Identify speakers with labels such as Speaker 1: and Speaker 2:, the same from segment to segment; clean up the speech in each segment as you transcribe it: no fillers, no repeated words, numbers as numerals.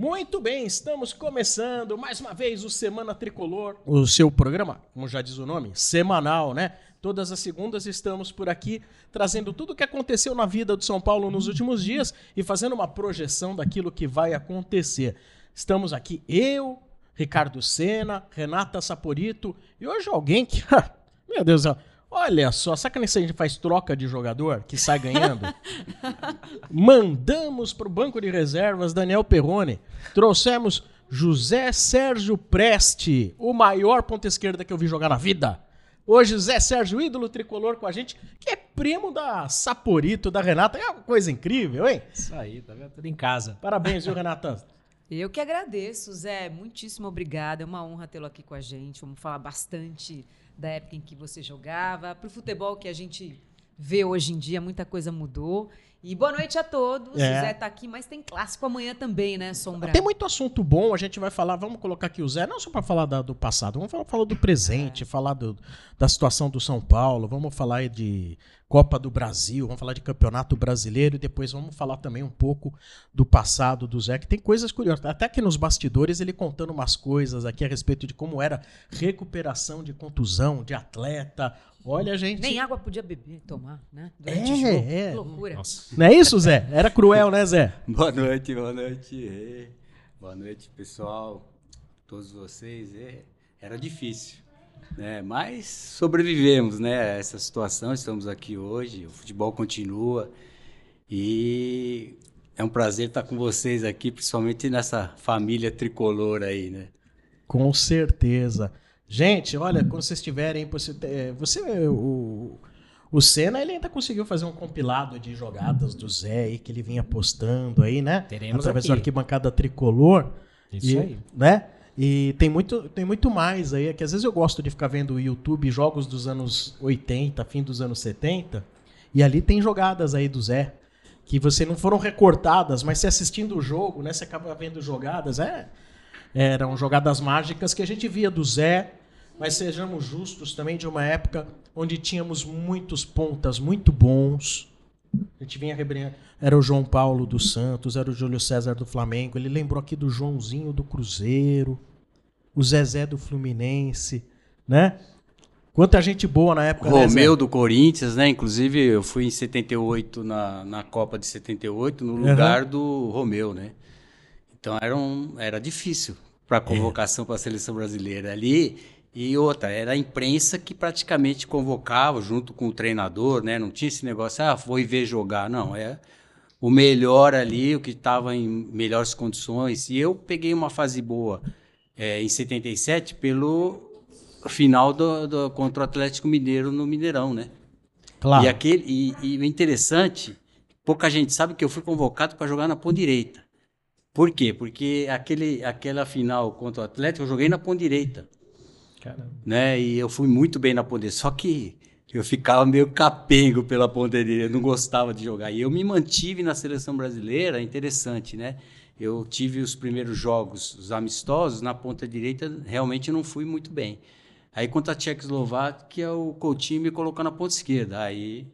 Speaker 1: Muito bem, estamos começando mais uma vez o Semana Tricolor, o seu programa, como já diz o nome, semanal, né? Todas as segundas estamos por aqui trazendo tudo o que aconteceu na vida do São Paulo nos últimos dias e fazendo uma projeção daquilo que vai acontecer. Estamos aqui eu, Ricardo Senna, Renata Saporito e hoje alguém que, meu Deus do céu, olha só, sabe que a gente faz troca de jogador que sai ganhando? Mandamos pro banco de reservas Daniel Perrone. Trouxemos José Sérgio Preste, o maior ponta esquerda que eu vi jogar na vida. Hoje, José Sérgio, ídolo tricolor com a gente, que é primo da Saporito, da Renata. É uma coisa incrível, hein?
Speaker 2: Isso aí, tá vendo? Tudo em casa.
Speaker 1: Parabéns, viu, Renata?
Speaker 3: Eu que agradeço, Zé. Muitíssimo obrigada. É uma honra tê-lo aqui com a gente. Vamos falar bastante da época em que você jogava. Para o futebol que a gente vê hoje em dia, muita coisa mudou. E boa noite a todos. O Zé tá aqui, mas tem clássico amanhã também, né, Sombra?
Speaker 1: Tem muito assunto bom, a gente vai falar, vamos colocar aqui o Zé, não só para falar do passado, vamos falar do presente, falar da situação do São Paulo, vamos falar de Copa do Brasil, vamos falar de Campeonato Brasileiro e depois vamos falar também um pouco do passado do Zé, que tem coisas curiosas. Até que nos bastidores ele contando umas coisas aqui a respeito de como era recuperação de contusão, de atleta. Olha, gente...
Speaker 3: Nem água podia beber, tomar, né? Durante o jogo. Que loucura.
Speaker 1: Nossa. Não é isso, Zé? Era cruel, né, Zé?
Speaker 4: Boa noite, boa noite. Boa noite, pessoal. Todos vocês. Era difícil, né? Mas sobrevivemos, né, a essa situação. Estamos aqui hoje, o futebol continua. E é um prazer estar com vocês aqui, principalmente nessa família tricolor aí, né?
Speaker 1: Com certeza. Gente, olha, quando vocês tiverem... O Senna, ele ainda conseguiu fazer um compilado de jogadas do Zé aí, que ele vinha postando aí, né?
Speaker 2: Teremos
Speaker 1: através
Speaker 2: aqui.
Speaker 1: do Arquibancada Tricolor.
Speaker 2: Isso aí.
Speaker 1: Né? E tem muito mais aí, que às vezes eu gosto de ficar vendo o YouTube, jogos dos anos 80, fim dos anos 70, e ali tem jogadas aí do Zé, que você não foram recortadas, mas você assistindo o jogo, né? Você acaba vendo jogadas, eram jogadas mágicas que a gente via do Zé, mas sejamos justos também de uma época onde tínhamos muitos pontas muito bons. A gente vinha rebreando. Era o João Paulo do Santos, era o Júlio César do Flamengo. Ele lembrou aqui do Joãozinho do Cruzeiro, o Zezé do Fluminense, né? Quanta gente boa na época.
Speaker 4: Romeu do Corinthians, né? Inclusive, eu fui em 78 na Copa de 78 no lugar do Romeu, né? Então era difícil para a convocação para a seleção brasileira ali. E outra, era a imprensa que praticamente convocava junto com o treinador, né? Não tinha esse negócio, vou ir ver jogar. Não, é o melhor ali, o que estava em melhores condições. E eu peguei uma fase boa em 77 pelo final contra o Atlético Mineiro no Mineirão, né?
Speaker 1: Claro.
Speaker 4: E o interessante, pouca gente sabe que eu fui convocado para jogar na ponta direita. Por quê? Porque aquela final contra o Atlético eu joguei na ponta direita.
Speaker 2: Caramba.
Speaker 4: Né? E eu fui muito bem na ponta direita, só que eu ficava meio capengo pela ponta direita, eu não gostava de jogar. E eu me mantive na seleção brasileira, interessante, né? Eu tive os primeiros jogos, os amistosos, na ponta direita, realmente não fui muito bem. Aí contra a Tchecoslováquia, o Coutinho me colocou na ponta esquerda. Aí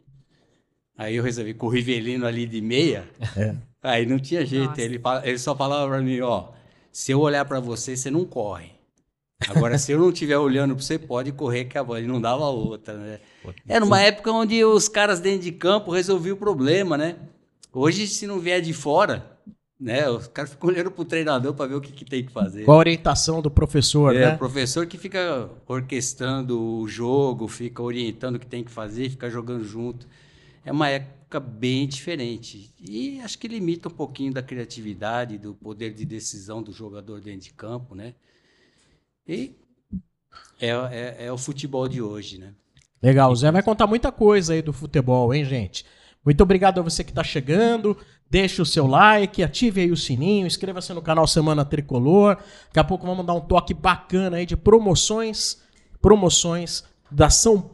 Speaker 4: eu resolvi com o Rivelino ali de meia, aí não tinha jeito. Ele só falava para mim, se eu olhar para você, você não corre. Agora, se eu não estiver olhando para você, pode correr que a bola. Ele não dava outra, né? Era uma época onde os caras dentro de campo resolviam o problema, né? Hoje, se não vier de fora, né? Os caras ficam olhando pro treinador para ver o que tem que fazer.
Speaker 1: Com a orientação do professor, né?
Speaker 4: O professor que fica orquestrando o jogo, fica orientando o que tem que fazer, fica jogando junto. É uma época bem diferente. E acho que limita um pouquinho da criatividade, do poder de decisão do jogador dentro de campo, né? E é o futebol de hoje, né?
Speaker 1: Legal, o Zé vai contar muita coisa aí do futebol, hein, gente? Muito obrigado a você que está chegando. Deixe o seu like, ative aí o sininho, inscreva-se no canal Semana Tricolor. Daqui a pouco vamos dar um toque bacana aí de promoções da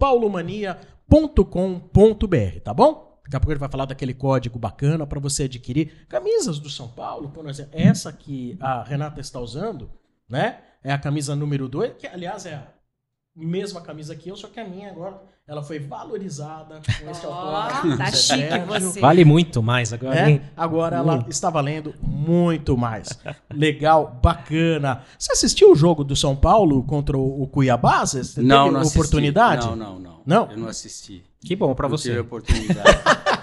Speaker 1: sãopaulomania.com.br, tá bom? Daqui a pouco ele vai falar daquele código bacana para você adquirir camisas do São Paulo, por exemplo. Essa que a Renata está usando, né? É a camisa número 2, que aliás é mesma camisa que eu, só que a minha agora, ela foi valorizada com esse
Speaker 3: Ó,
Speaker 1: autógrafo.
Speaker 3: tá
Speaker 1: do
Speaker 3: chique
Speaker 1: Sérgio.
Speaker 3: você.
Speaker 2: Vale muito mais agora, hein?
Speaker 1: Agora ela está valendo muito mais. Legal, bacana. Você assistiu o jogo do São Paulo contra o Cuiabá? Você teve
Speaker 4: Não assisti.
Speaker 1: oportunidade?
Speaker 4: Não.
Speaker 1: Não?
Speaker 4: Eu não assisti.
Speaker 2: Que bom pra
Speaker 4: Não
Speaker 2: você.
Speaker 4: tive oportunidade.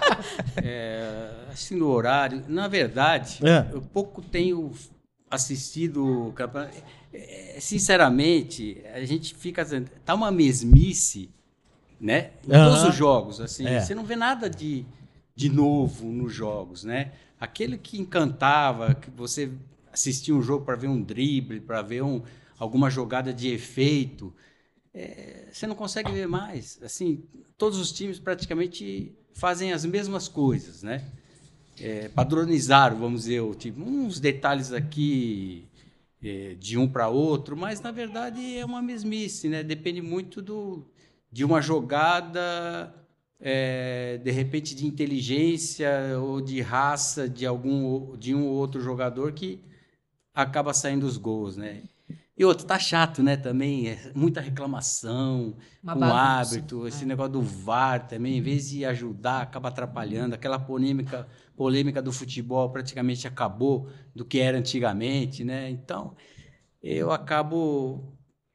Speaker 4: Assim, no horário, na verdade, eu pouco tenho assistido o campeonato. Sinceramente, a gente fica... Tá uma mesmice, né? Em todos os jogos, assim. Você não vê nada de novo nos jogos, né? Aquele que encantava, que você assistia um jogo para ver um drible, para ver alguma jogada de efeito, você não consegue ver mais. Assim, todos os times praticamente fazem as mesmas coisas, né? Padronizaram, vamos dizer, uns detalhes aqui de um para outro, mas na verdade é uma mesmice, né? Depende muito de uma jogada, de repente de inteligência ou de raça de um ou outro jogador que acaba saindo os gols, né? E outro, tá chato, né, também, muita reclamação
Speaker 3: Uma
Speaker 4: com o
Speaker 3: bagunça.
Speaker 4: árbitro, esse negócio do VAR também, em vez de ajudar, acaba atrapalhando, aquela polêmica do futebol praticamente acabou do que era antigamente, né, então eu acabo,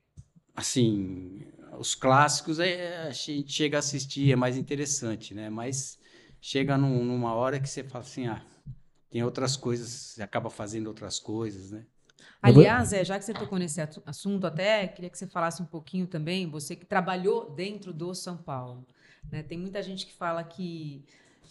Speaker 4: assim, os clássicos a gente chega a assistir, é mais interessante, né, mas chega numa hora que você fala assim, tem outras coisas, você acaba fazendo outras coisas, né.
Speaker 3: Aliás, já que você tocou nesse assunto, até queria que você falasse um pouquinho também, você que trabalhou dentro do São Paulo, né? Tem muita gente que fala que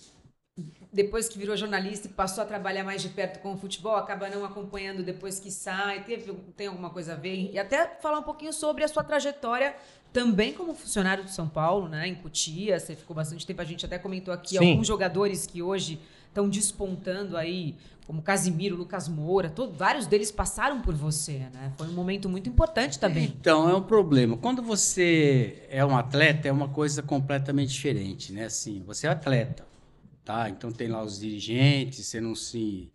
Speaker 3: depois que virou jornalista e passou a trabalhar mais de perto com o futebol, acaba não acompanhando depois que sai, tem alguma coisa a ver? E até falar um pouquinho sobre a sua trajetória também como funcionário do São Paulo, né? Em Cotia, você ficou bastante tempo, a gente até comentou aqui alguns jogadores que hoje estão despontando aí, como Casimiro, Lucas Moura, vários deles passaram por você, né? Foi um momento muito importante também.
Speaker 4: Então, é um problema. Quando você é um atleta, é uma coisa completamente diferente, né? Assim, você é atleta, tá? Então tem lá os dirigentes, você não se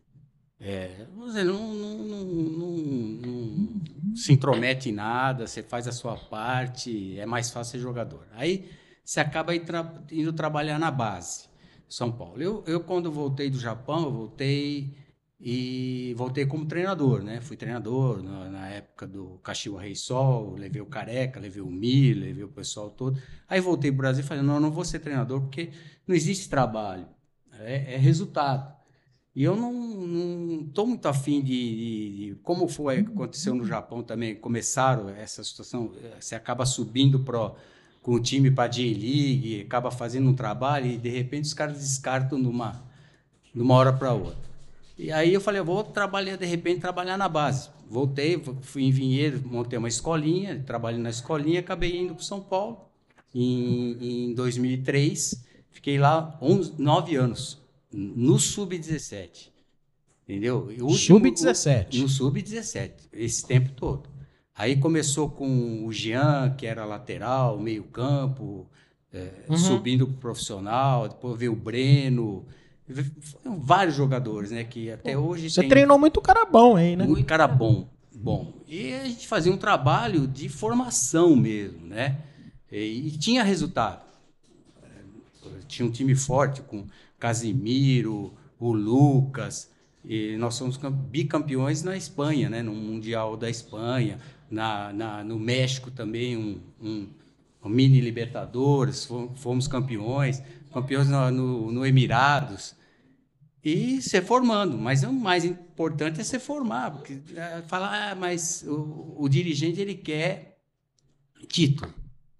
Speaker 4: intromete em nada, você faz a sua parte, é mais fácil ser jogador. Aí você acaba indo trabalhar na base, São Paulo. Eu quando voltei do Japão, voltei como treinador, né? Fui treinador na época do Kashiwa Reysol, levei o Careca, levei o Mi, levei o pessoal todo. Aí voltei para o Brasil e falei, não vou ser treinador porque não existe trabalho, é resultado. E eu não estou muito afim de como aconteceu no Japão também, começaram essa situação, você acaba subindo com o time para a J-League, acaba fazendo um trabalho e de repente os caras descartam de uma hora para outra. E aí eu falei, eu vou de repente trabalhar na base. Voltei, fui em Vinhedo, montei uma escolinha, trabalhei na escolinha, acabei indo para São Paulo em 2003, fiquei lá 9 anos, no Sub-17, entendeu?
Speaker 1: Sub-17?
Speaker 4: No Sub-17, esse tempo todo. Aí começou com o Jean, que era lateral, meio campo, subindo para o profissional, depois veio o Breno, vários jogadores, né, que até hoje
Speaker 1: você treinou muito cara bom aí, né?
Speaker 4: Muito cara bom. E a gente fazia um trabalho de formação mesmo, né? E tinha resultado. Tinha um time forte com Casimiro, o Lucas, e nós somos bicampeões na Espanha, né? No Mundial da Espanha, no México também, um mini Libertadores, fomos campeões no Emirados. E ser formando, mas o mais importante é ser formar, porque falar, mas o dirigente ele quer título.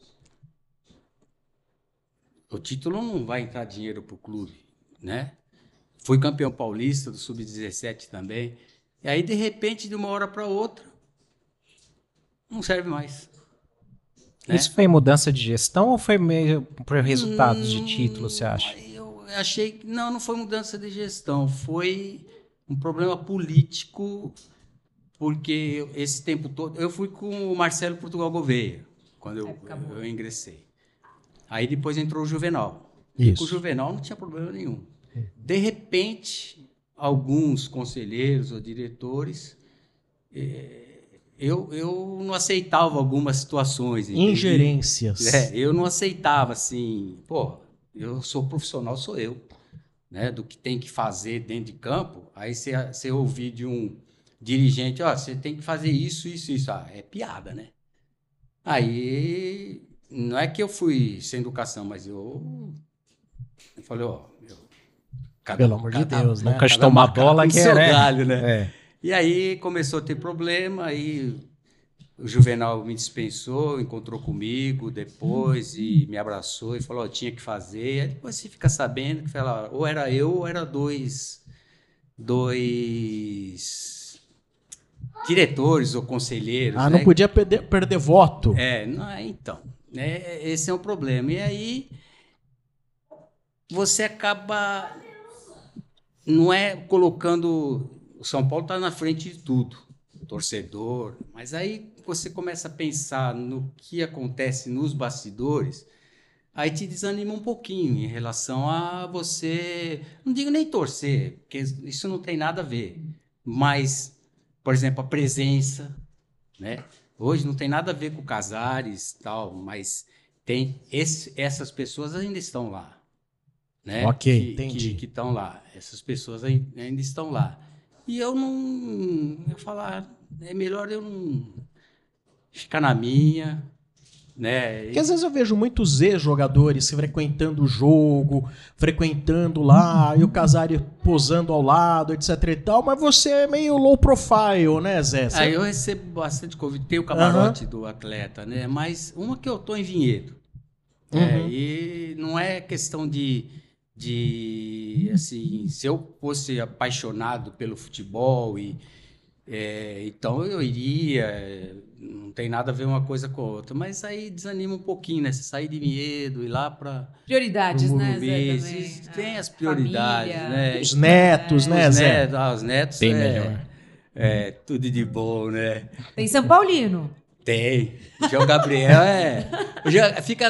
Speaker 4: O título não vai entrar dinheiro para o clube, né? Fui campeão paulista do Sub-17 também. E aí, de repente, de uma hora para outra, não serve mais. Né?
Speaker 2: Isso foi mudança de gestão ou foi meio por resultados de título, você acha?
Speaker 4: Eu achei que não foi mudança de gestão, foi um problema político, porque esse tempo todo... Eu fui com o Marcelo Portugal Gouveia, quando eu ingressei. Aí depois entrou o Juvenal.
Speaker 1: Isso.
Speaker 4: Com o Juvenal não tinha problema nenhum. De repente, alguns conselheiros ou diretores eu não aceitava algumas situações. Entende?
Speaker 1: Ingerências.
Speaker 4: Eu não aceitava, assim, pô, eu sou profissional, sou eu, né? Do que tem que fazer dentro de campo. Aí você ouvir de um dirigente, ó, você tem que fazer isso, isso, isso. Ah, é piada, né? Aí, não é que eu fui sem educação, mas eu falei, ó,
Speaker 1: Pelo amor de Deus, né?
Speaker 2: Nunca chutou uma bola que
Speaker 4: seu
Speaker 2: é,
Speaker 4: galho, né?
Speaker 2: É.
Speaker 4: E aí começou a ter problema, aí o Juvenal me dispensou, encontrou comigo depois e me abraçou e falou, tinha que fazer. Aí depois você fica sabendo que fala, ou era eu ou era dois diretores ou conselheiros.
Speaker 1: Ah,
Speaker 4: né?
Speaker 1: não podia perder voto.
Speaker 4: Então, esse é o problema. E aí você acaba, não é colocando, o São Paulo está na frente de tudo, torcedor, mas aí você começa a pensar no que acontece nos bastidores, aí te desanima um pouquinho em relação a você, não digo nem torcer, porque isso não tem nada a ver, mas, por exemplo, a presença, né? Hoje não tem nada a ver com Casares e tal, mas essas pessoas ainda estão lá. Né?
Speaker 1: Ok, entendi.
Speaker 4: Que estão lá. Essas pessoas ainda estão lá. E eu falar, é melhor eu não ficar na minha, né?
Speaker 1: Porque às vezes eu vejo muitos ex-jogadores frequentando o jogo, frequentando lá, e o Casares posando ao lado, etc e tal, mas você é meio low profile, né, Zé?
Speaker 4: Aí eu recebo bastante convite, tem o camarote do atleta, né? Mas uma que eu tô em Vinhedo. E não é questão de assim, se eu fosse apaixonado pelo futebol então eu iria, não tem nada a ver uma coisa com a outra, mas aí desanima um pouquinho, né? Você sair de Vinhedo e ir lá para
Speaker 3: prioridades, né,
Speaker 4: Morumbi,
Speaker 3: Zé, também.
Speaker 4: tem as prioridades,
Speaker 3: Família.
Speaker 4: né?
Speaker 1: Os netos, né, Zé?
Speaker 4: Os netos
Speaker 2: Bem melhor.
Speaker 4: Tudo de bom, né?
Speaker 3: Tem São Paulino.
Speaker 4: Tem. O João Gabriel fica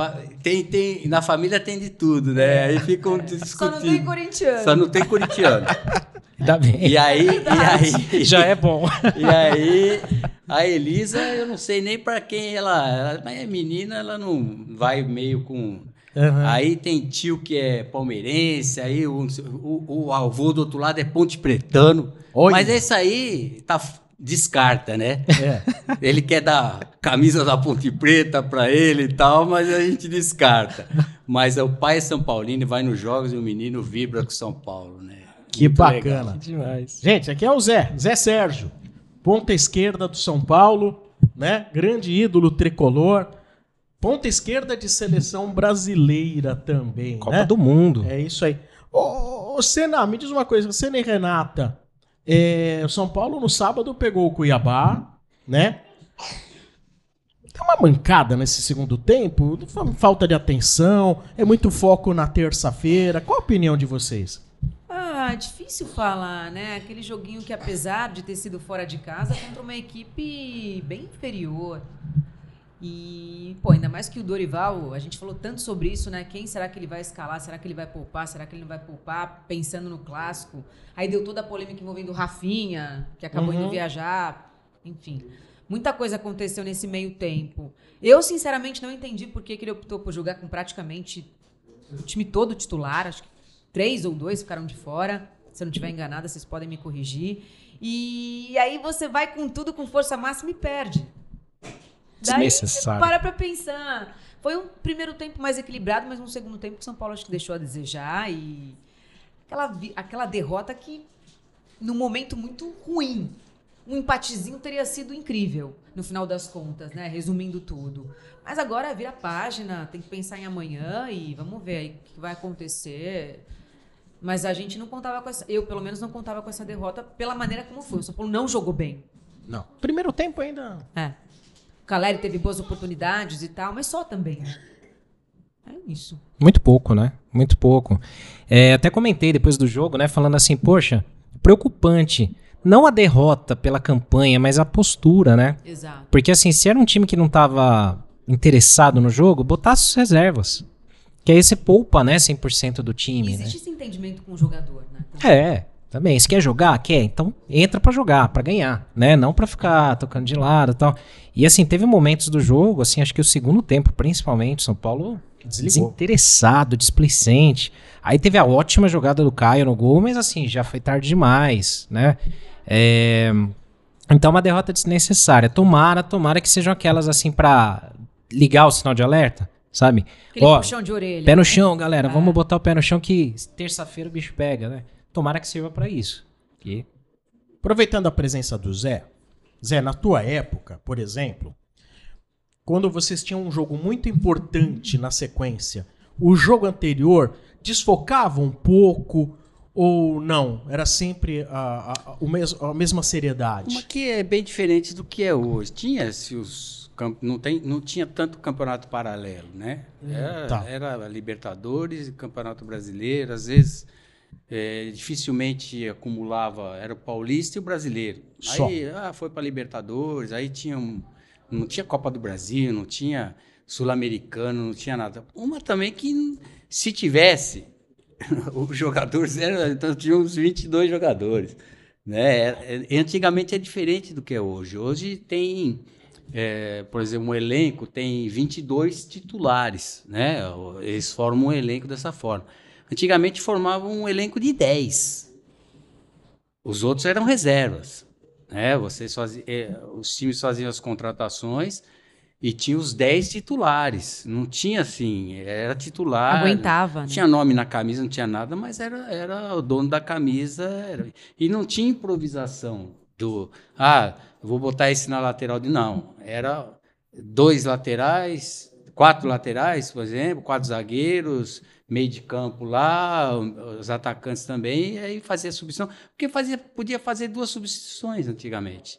Speaker 4: na família tem de tudo, né? Aí ficam discutindo.
Speaker 3: Só não tem corintiano.
Speaker 4: Só não tem corintiano.
Speaker 2: Ainda bem.
Speaker 4: E aí
Speaker 2: Já é bom.
Speaker 4: E aí a Elisa, eu não sei nem para quem ela é menina, ela não vai meio com. Aí tem tio que é palmeirense, aí o avô do outro lado é Ponte Pretano. Olha. Mas esse aí descarta, né? Ele quer dar camisa da Ponte Preta para ele e tal, mas a gente descarta. Mas o pai é São Paulino, vai nos jogos e o menino vibra com São Paulo, né?
Speaker 1: Que muito bacana.
Speaker 2: Que demais.
Speaker 1: Gente, aqui é o Zé Sérgio, ponta esquerda do São Paulo, né? Grande ídolo tricolor. Ponta esquerda de seleção brasileira também,
Speaker 2: Copa
Speaker 1: né?
Speaker 2: do Mundo.
Speaker 1: É isso aí. Ô, Senna, me diz uma coisa, Senna e Renata, o São Paulo no sábado pegou o Cuiabá, né? Tem uma mancada nesse segundo tempo, falta de atenção, é muito foco na terça-feira. Qual a opinião de vocês?
Speaker 3: Difícil falar, né? Aquele joguinho que, apesar de ter sido fora de casa, contra uma equipe bem inferior. E, ainda mais que o Dorival, a gente falou tanto sobre isso, né? Quem será que ele vai escalar? Será que ele vai poupar? Será que ele não vai poupar? Pensando no clássico. Aí deu toda a polêmica envolvendo o Rafinha, que acabou indo viajar. Enfim, muita coisa aconteceu nesse meio tempo. Eu, sinceramente, não entendi por que ele optou por jogar com praticamente o time todo titular. Acho que 3 ou 2 ficaram de fora. Se eu não estiver enganada, vocês podem me corrigir. E aí você vai com tudo, com força máxima e perde. Daí você para pra pensar. Foi um primeiro tempo mais equilibrado, mas um segundo tempo que o São Paulo acho que deixou a desejar. E aquela derrota que, num momento muito ruim, um empatezinho teria sido incrível, no final das contas, né? Resumindo tudo. Mas agora vira a página, tem que pensar em amanhã e vamos ver aí o que vai acontecer. Mas a gente não contava com essa... Eu, pelo menos, não contava com essa derrota pela maneira como foi. O São Paulo não jogou bem.
Speaker 1: Não. Primeiro tempo ainda...
Speaker 3: O Caleri teve boas oportunidades e tal, mas só também, né? É isso.
Speaker 2: Muito pouco, né? Muito pouco. Até comentei depois do jogo, né? Falando assim, poxa, preocupante. Não a derrota pela campanha, mas a postura, né?
Speaker 3: Exato.
Speaker 2: Porque assim, se era um time que não estava interessado no jogo, botasse as reservas. Que aí você poupa, né, 100% do time.
Speaker 3: E existe esse entendimento com o jogador, né?
Speaker 2: Também. Se quer jogar? Quer. Então entra pra jogar, pra ganhar, né? Não pra ficar tocando de lado e tal. E assim, teve momentos do jogo, assim, acho que o segundo tempo, principalmente, São Paulo desinteressado, displicente. Aí teve a ótima jogada do Caio no gol, mas assim, já foi tarde demais, né? Então uma derrota desnecessária. Tomara que sejam aquelas assim pra ligar o sinal de alerta, sabe?
Speaker 3: Aquele puxão de orelha.
Speaker 2: Pé no chão, galera. Vamos botar o pé no chão que terça-feira o bicho pega, né? Tomara que sirva pra isso. E...
Speaker 1: Aproveitando a presença do Zé, na tua época, por exemplo, quando vocês tinham um jogo muito importante na sequência, o jogo anterior desfocava um pouco ou não? Era sempre a mesma seriedade?
Speaker 4: Uma que é bem diferente do que é hoje. Tinha-se não tinha tanto campeonato paralelo, né? Era Libertadores e Campeonato Brasileiro, às vezes dificilmente acumulava, era o Paulista e o Brasileiro.
Speaker 1: Só.
Speaker 4: Aí foi para Libertadores, aí não tinha Copa do Brasil, não tinha Sul-Americano, não tinha nada. Uma também que, se tivesse, os jogadores então tinha uns 22 jogadores. Né? Antigamente é diferente do que é hoje. Hoje tem, por exemplo, um elenco tem 22 titulares. Né? Eles formam um elenco dessa forma. Antigamente formavam um elenco de 10. Os outros eram reservas. Né? Os times faziam as contratações e tinha os 10 titulares. Não tinha assim, era titular.
Speaker 3: Aguentava,
Speaker 4: não
Speaker 3: né?
Speaker 4: tinha nome na camisa, não tinha nada, mas era o dono da camisa. E não tinha improvisação vou botar esse na lateral. Não, era 2 laterais, 4 laterais, por exemplo, 4 zagueiros, meio de campo lá, os atacantes também, e aí fazia substituição. Porque podia fazer 2 substituições antigamente.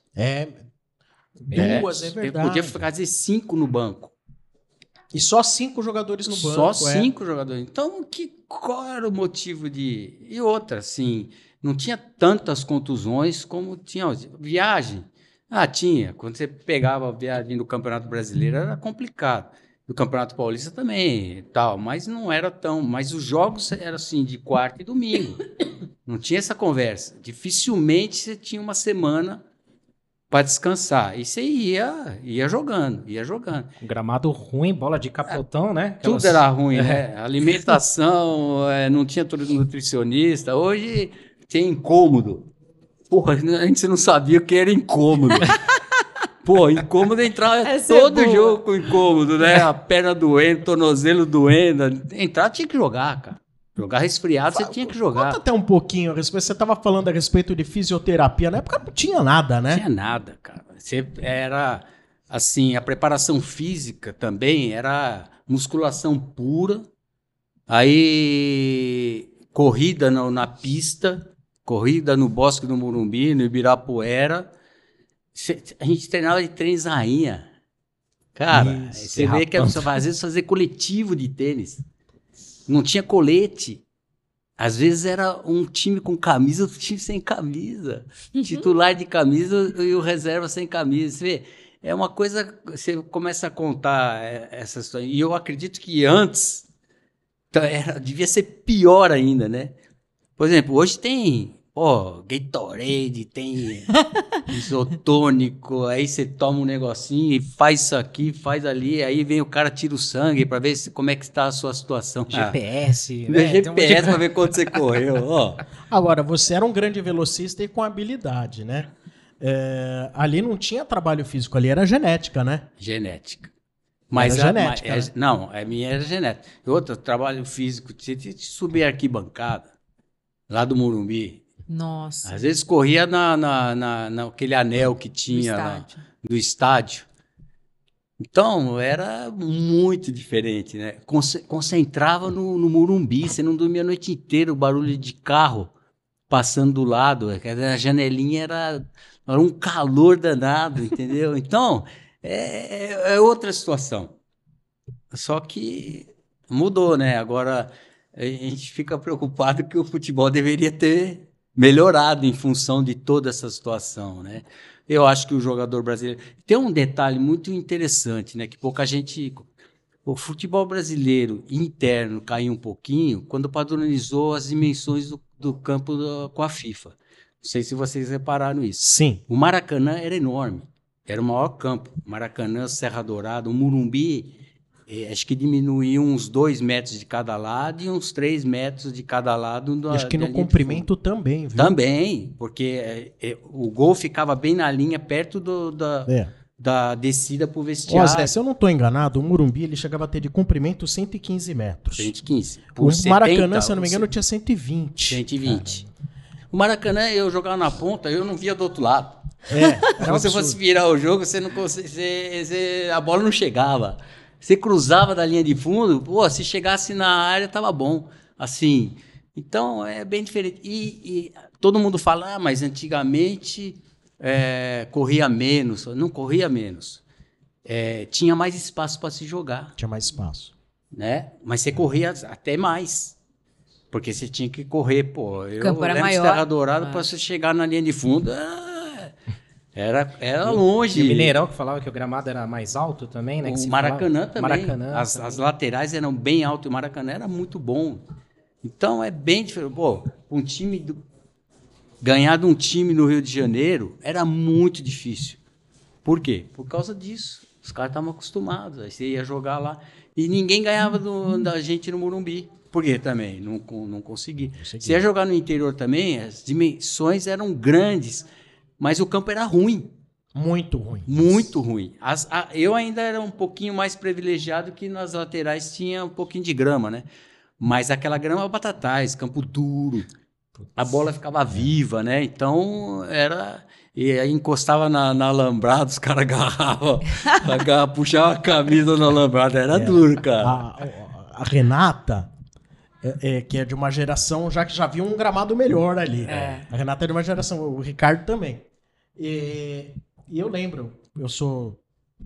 Speaker 1: Duas, é verdade.
Speaker 4: Podia fazer 5 no banco.
Speaker 1: E só 5 jogadores no banco.
Speaker 4: Só 5 jogadores. Então, qual era o motivo de... E outra, assim, não tinha tantas contusões como tinha hoje. Viagem. Tinha. Quando você pegava a viagem do Campeonato Brasileiro, era complicado. Do Campeonato Paulista também, tal, mas não era tão... Mas os jogos eram assim, de quarta e domingo. Não tinha essa conversa. Dificilmente você tinha uma semana para descansar. E você ia jogando.
Speaker 2: Gramado ruim, bola de capotão, né?
Speaker 4: Tudo era ruim, né? Alimentação, não tinha nutricionista. Hoje tem incômodo. Porra, a gente não sabia o que era incômodo. Pô, incômodo é entrar todo jogo com incômodo, né? A perna doendo, tornozelo doendo. Entrar tinha que jogar, cara. Jogar resfriado, você tinha que jogar.
Speaker 1: Conta até um pouquinho a respeito. Você estava falando a respeito de fisioterapia. Na época não tinha nada, né?
Speaker 4: Não tinha nada, cara. Era assim, a preparação física também era musculação pura. Aí, corrida na pista, corrida no Bosque do Morumbi, no Ibirapuera. A gente treinava de tênis rainha. Cara, você vê que às vezes fazer coletivo de tênis. Não tinha colete. Às vezes era um time com camisa, outro time sem camisa. Titular de camisa e o reserva sem camisa. Você vê, é uma coisa... Você começa a contar essa história. E eu acredito que antes devia ser pior ainda, né? Por exemplo, hoje tem... Gatorade, tem isotônico, aí você toma um negocinho e faz isso aqui, faz ali, aí vem o cara, tira o sangue para ver como é que está a sua situação.
Speaker 2: GPS, né?
Speaker 4: GPS para ver quanto você correu.
Speaker 1: Agora, você era um grande velocista e com habilidade, né? Ali não tinha trabalho físico, ali era genética, né?
Speaker 4: Genética.
Speaker 1: Mas genética, né?
Speaker 4: Não, a minha era genética. Outro trabalho físico, você tinha que subir a arquibancada, lá do Morumbi.
Speaker 3: Nossa.
Speaker 4: Às vezes corria naquele anel que tinha do estádio. Então, era muito diferente, né? Concentrava no Morumbi, você não dormia a noite inteira, o barulho de carro passando do lado, a janelinha era um calor danado, entendeu? Então, é outra situação. Só que mudou, né? Agora, a gente fica preocupado que o futebol deveria ter melhorado em função de toda essa situação, né? Eu acho que o jogador brasileiro... Tem um detalhe muito interessante, né? Que pouca gente O futebol brasileiro interno caiu um pouquinho quando padronizou as dimensões do campo com a FIFA. Não sei se vocês repararam isso.
Speaker 1: Sim.
Speaker 4: O Maracanã era enorme, era o maior campo. Maracanã, Serra Dourada, o Morumbi, acho que diminuiu uns 2 metros de cada lado e uns 3 metros de cada lado.
Speaker 1: Acho que no comprimento também, viu?
Speaker 4: Também, porque o gol ficava bem na linha, perto da descida para o vestiário.
Speaker 1: Zé, se eu não estou enganado, o Morumbi ele chegava a ter de comprimento 115 metros.
Speaker 4: 115.
Speaker 1: O Maracanã, se eu não me engano, tinha 120.
Speaker 4: 120. O Maracanã, eu jogava na ponta, eu não via do outro lado. Se você fosse virar o jogo, você não a bola não chegava. Você cruzava da linha de fundo, se chegasse na área, tava bom. Assim, então é bem diferente. E todo mundo fala, mas antigamente corria menos. Não corria menos. Tinha mais espaço para se jogar.
Speaker 1: Tinha mais espaço.
Speaker 4: Né? Mas você corria até mais. Porque você tinha que correr, eu
Speaker 3: campo era
Speaker 4: lembro de
Speaker 3: maior.
Speaker 4: Serra Dourada para você chegar na linha de fundo. Era longe.
Speaker 2: E o Mineirão que falava que o gramado era mais alto também, né?
Speaker 4: O Maracanã também.
Speaker 2: Maracanã
Speaker 4: as laterais eram bem altas. O Maracanã era muito bom. Então é bem diferente. Um time ganhar de um time no Rio de Janeiro era muito difícil. Por quê? Por causa disso. Os caras estavam acostumados. Aí você ia jogar lá e ninguém ganhava da gente no Morumbi. Por quê também? Não consegui. Você ia jogar no interior também, as dimensões eram grandes. Mas o campo era ruim.
Speaker 1: Muito ruim.
Speaker 4: Muito ruim. Eu ainda era um pouquinho mais privilegiado que nas laterais tinha um pouquinho de grama, né? Mas aquela grama batataia, campo duro. A bola ficava viva, né? Então era... E aí encostava na alambrada, os caras agarravam, puxavam a camisa na alambrada. Era duro, cara.
Speaker 1: A Renata... que é de uma geração que já viu um gramado melhor ali. A Renata é de uma geração, o Ricardo também. E eu lembro, eu sou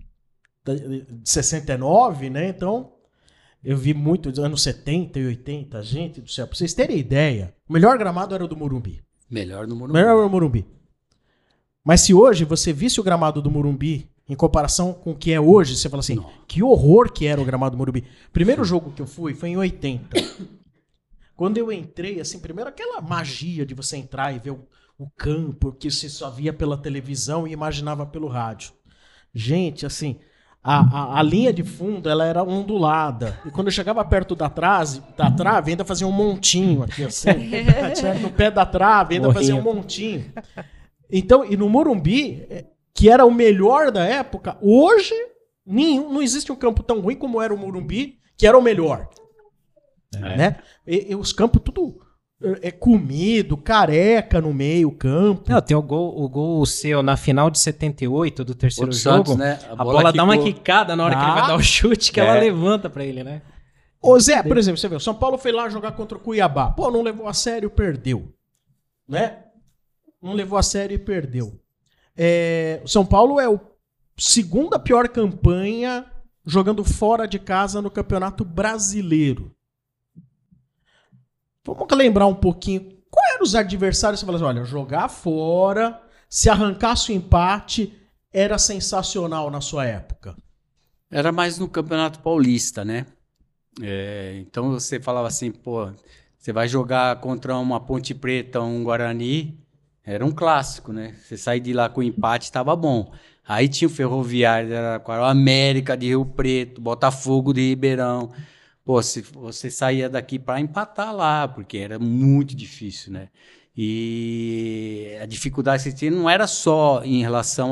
Speaker 1: de 69, né? Então, eu vi muito dos anos 70 e 80, gente do céu. Pra vocês terem ideia, o melhor gramado era o do Morumbi.
Speaker 4: Melhor do Morumbi.
Speaker 1: Melhor era o Morumbi. Mas se hoje você visse o gramado do Morumbi em comparação com o que é hoje, você fala assim, que horror que era o gramado do Morumbi. Primeiro jogo que eu fui foi em 80. Quando eu entrei, assim, primeiro aquela magia de você entrar e ver o campo que você só via pela televisão e imaginava pelo rádio. Gente, assim, a linha de fundo, ela era ondulada. E quando eu chegava perto da trave ainda fazia um montinho aqui, assim. No pé da trave ainda fazia um montinho. Então, e no Morumbi, que era o melhor da época, hoje não existe um campo tão ruim como era o Morumbi, que era o melhor. Né? E os campos tudo comido, careca no meio, campo.
Speaker 2: Não, tem o gol seu na final de 78 do terceiro jogo.
Speaker 4: Santos, né?
Speaker 2: A bola dá uma quicada na hora que ele vai dar o chute, que ela levanta pra ele, né?
Speaker 1: Ô Zé, por exemplo, você vê, o São Paulo foi lá jogar contra o Cuiabá. Não levou a sério, perdeu. Né? Não levou a sério e perdeu. O São Paulo é a segunda pior campanha jogando fora de casa no Campeonato Brasileiro. Vamos lembrar um pouquinho. Quais eram os adversários? Você fala assim, olha, jogar fora, se arrancasse o empate, era sensacional na sua época.
Speaker 4: Era mais no Campeonato Paulista, né? Então você falava assim, você vai jogar contra uma Ponte Preta, um Guarani, era um clássico, né? Você sair de lá com o empate, estava bom. Aí tinha o Ferroviário de Araraquara, o América de Rio Preto, Botafogo de Ribeirão. Você saía daqui para empatar lá, porque era muito difícil, né? E a dificuldade que você tinha não era só em relação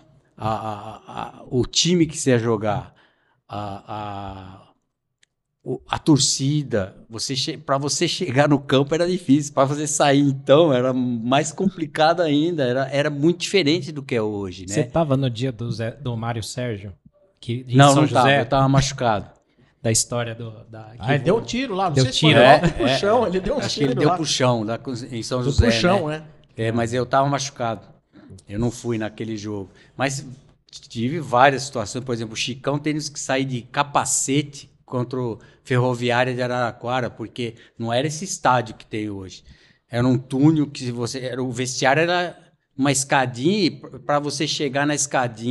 Speaker 4: o time que você ia jogar, a torcida. Para você chegar no campo era difícil, para você sair então era mais complicado ainda, era muito diferente do que é hoje, né?
Speaker 2: Você estava no dia do Mário Sérgio?
Speaker 4: Não estava, eu estava machucado.
Speaker 2: Da história
Speaker 1: ele deu um tiro lá, não
Speaker 2: deu
Speaker 1: sei
Speaker 2: tiro,
Speaker 1: se foi chão, ele deu um
Speaker 4: acho
Speaker 1: tiro
Speaker 4: que ele deu
Speaker 1: lá.
Speaker 4: pro chão, em São José,
Speaker 1: pro chão,
Speaker 4: né? Mas eu tava machucado, eu não fui naquele jogo, mas tive várias situações, por exemplo, o Chicão teve que sair de capacete contra o Ferroviária de Araraquara, porque não era esse estádio que tem hoje, era um túnel que o vestiário era uma escadinha, e para você chegar na escadinha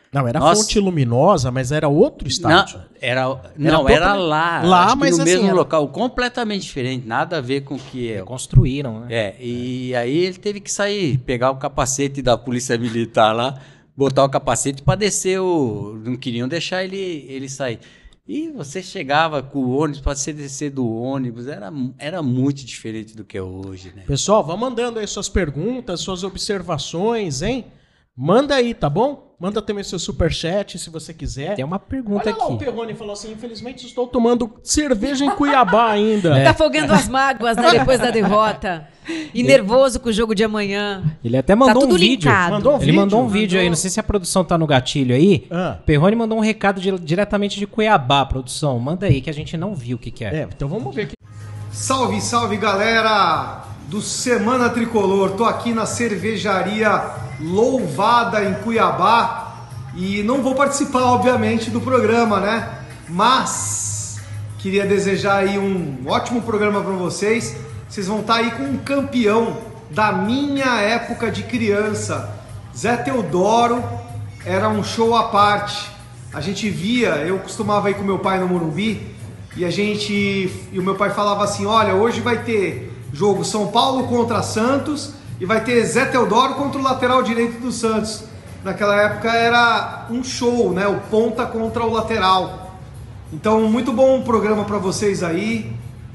Speaker 1: Não, era
Speaker 4: Nossa.
Speaker 1: Fonte Luminosa, mas era outro estádio.
Speaker 4: Era
Speaker 1: totalmente-
Speaker 4: lá.
Speaker 1: Lá,
Speaker 4: acho que
Speaker 1: mas
Speaker 4: no
Speaker 1: assim,
Speaker 4: mesmo
Speaker 1: era-
Speaker 4: local, completamente diferente, nada a ver com o que é.
Speaker 2: Construíram, né?
Speaker 4: E aí ele teve que sair, pegar o capacete da polícia militar lá, botar o capacete para descer não queriam deixar ele sair. E você chegava com o ônibus, para você descer do ônibus, era muito diferente do que é hoje, né?
Speaker 1: Pessoal, vá mandando aí suas perguntas, suas observações, hein? Manda aí, tá bom? Manda também seu superchat, se você quiser.
Speaker 2: Tem uma pergunta
Speaker 1: Olha lá, o
Speaker 2: aqui.
Speaker 1: Perrone falou assim, infelizmente estou tomando cerveja em Cuiabá ainda.
Speaker 3: Tá afogando as mágoas, né? Depois da derrota. E nervoso com o jogo de amanhã.
Speaker 2: Ele até mandou
Speaker 3: tudo
Speaker 2: um vídeo.
Speaker 3: linkado.
Speaker 1: Mandou um
Speaker 2: Ele
Speaker 1: vídeo?
Speaker 2: mandou um vídeo aí, não sei se a produção tá no gatilho aí. Perrone mandou um recado diretamente de Cuiabá, produção. Manda aí que a gente não viu o que é.
Speaker 1: Então vamos ver aqui.
Speaker 5: Salve, salve galera do Semana Tricolor. Tô aqui na cervejaria Louvada em Cuiabá e não vou participar, obviamente, do programa, né? Mas queria desejar aí um ótimo programa para vocês. Vocês vão estar aí com um campeão da minha época de criança, Zé Teodoro. Era um show à parte. A gente via, eu costumava ir com meu pai no Morumbi. E o meu pai falava assim, olha, hoje vai ter jogo São Paulo contra Santos e vai ter Zé Teodoro contra o lateral direito do Santos. Naquela época era um show, né? O ponta contra o lateral. Então, muito bom programa para vocês aí.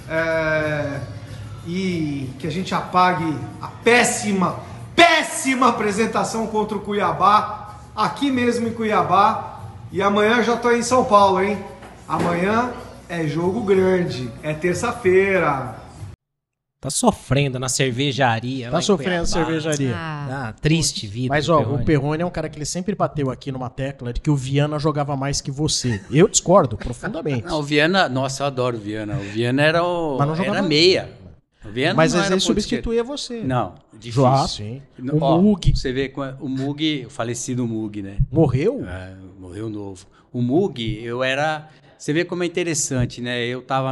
Speaker 5: E que a gente apague a péssima apresentação contra o Cuiabá, aqui mesmo em Cuiabá. E amanhã já tô aí em São Paulo, hein? Amanhã é jogo grande, é terça-feira.
Speaker 2: Tá sofrendo na cervejaria.
Speaker 1: Tá
Speaker 2: lá em
Speaker 1: sofrendo na
Speaker 2: Cuiabá.
Speaker 1: cervejaria.
Speaker 2: Triste vida.
Speaker 1: Mas
Speaker 2: do
Speaker 1: ó,
Speaker 2: Perrone.
Speaker 1: o Perrone é um cara que ele sempre bateu aqui numa tecla de que o Viana jogava mais que você. Eu discordo profundamente.
Speaker 4: Não, o Viana, nossa, eu adoro o Viana. O Viana era
Speaker 1: Mas não jogava-
Speaker 4: era meia. O Viana
Speaker 1: Mas
Speaker 4: não
Speaker 1: às
Speaker 4: era
Speaker 1: vezes
Speaker 4: ponta
Speaker 1: substituía você.
Speaker 4: esquerda. Não, difícil.
Speaker 1: Já, sim. O
Speaker 4: Ó,
Speaker 1: Mug.
Speaker 4: Você vê o Mug, o falecido Mug, né?
Speaker 1: Morreu?
Speaker 4: Morreu novo. O Mug, você vê como é interessante, né? Eu tava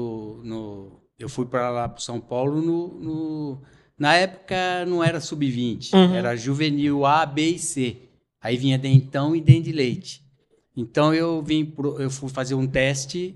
Speaker 4: eu fui para lá para São Paulo na época não era sub-20, era juvenil A, B e C. Aí vinha Dentão e Dente de Leite. Então eu fui fazer um teste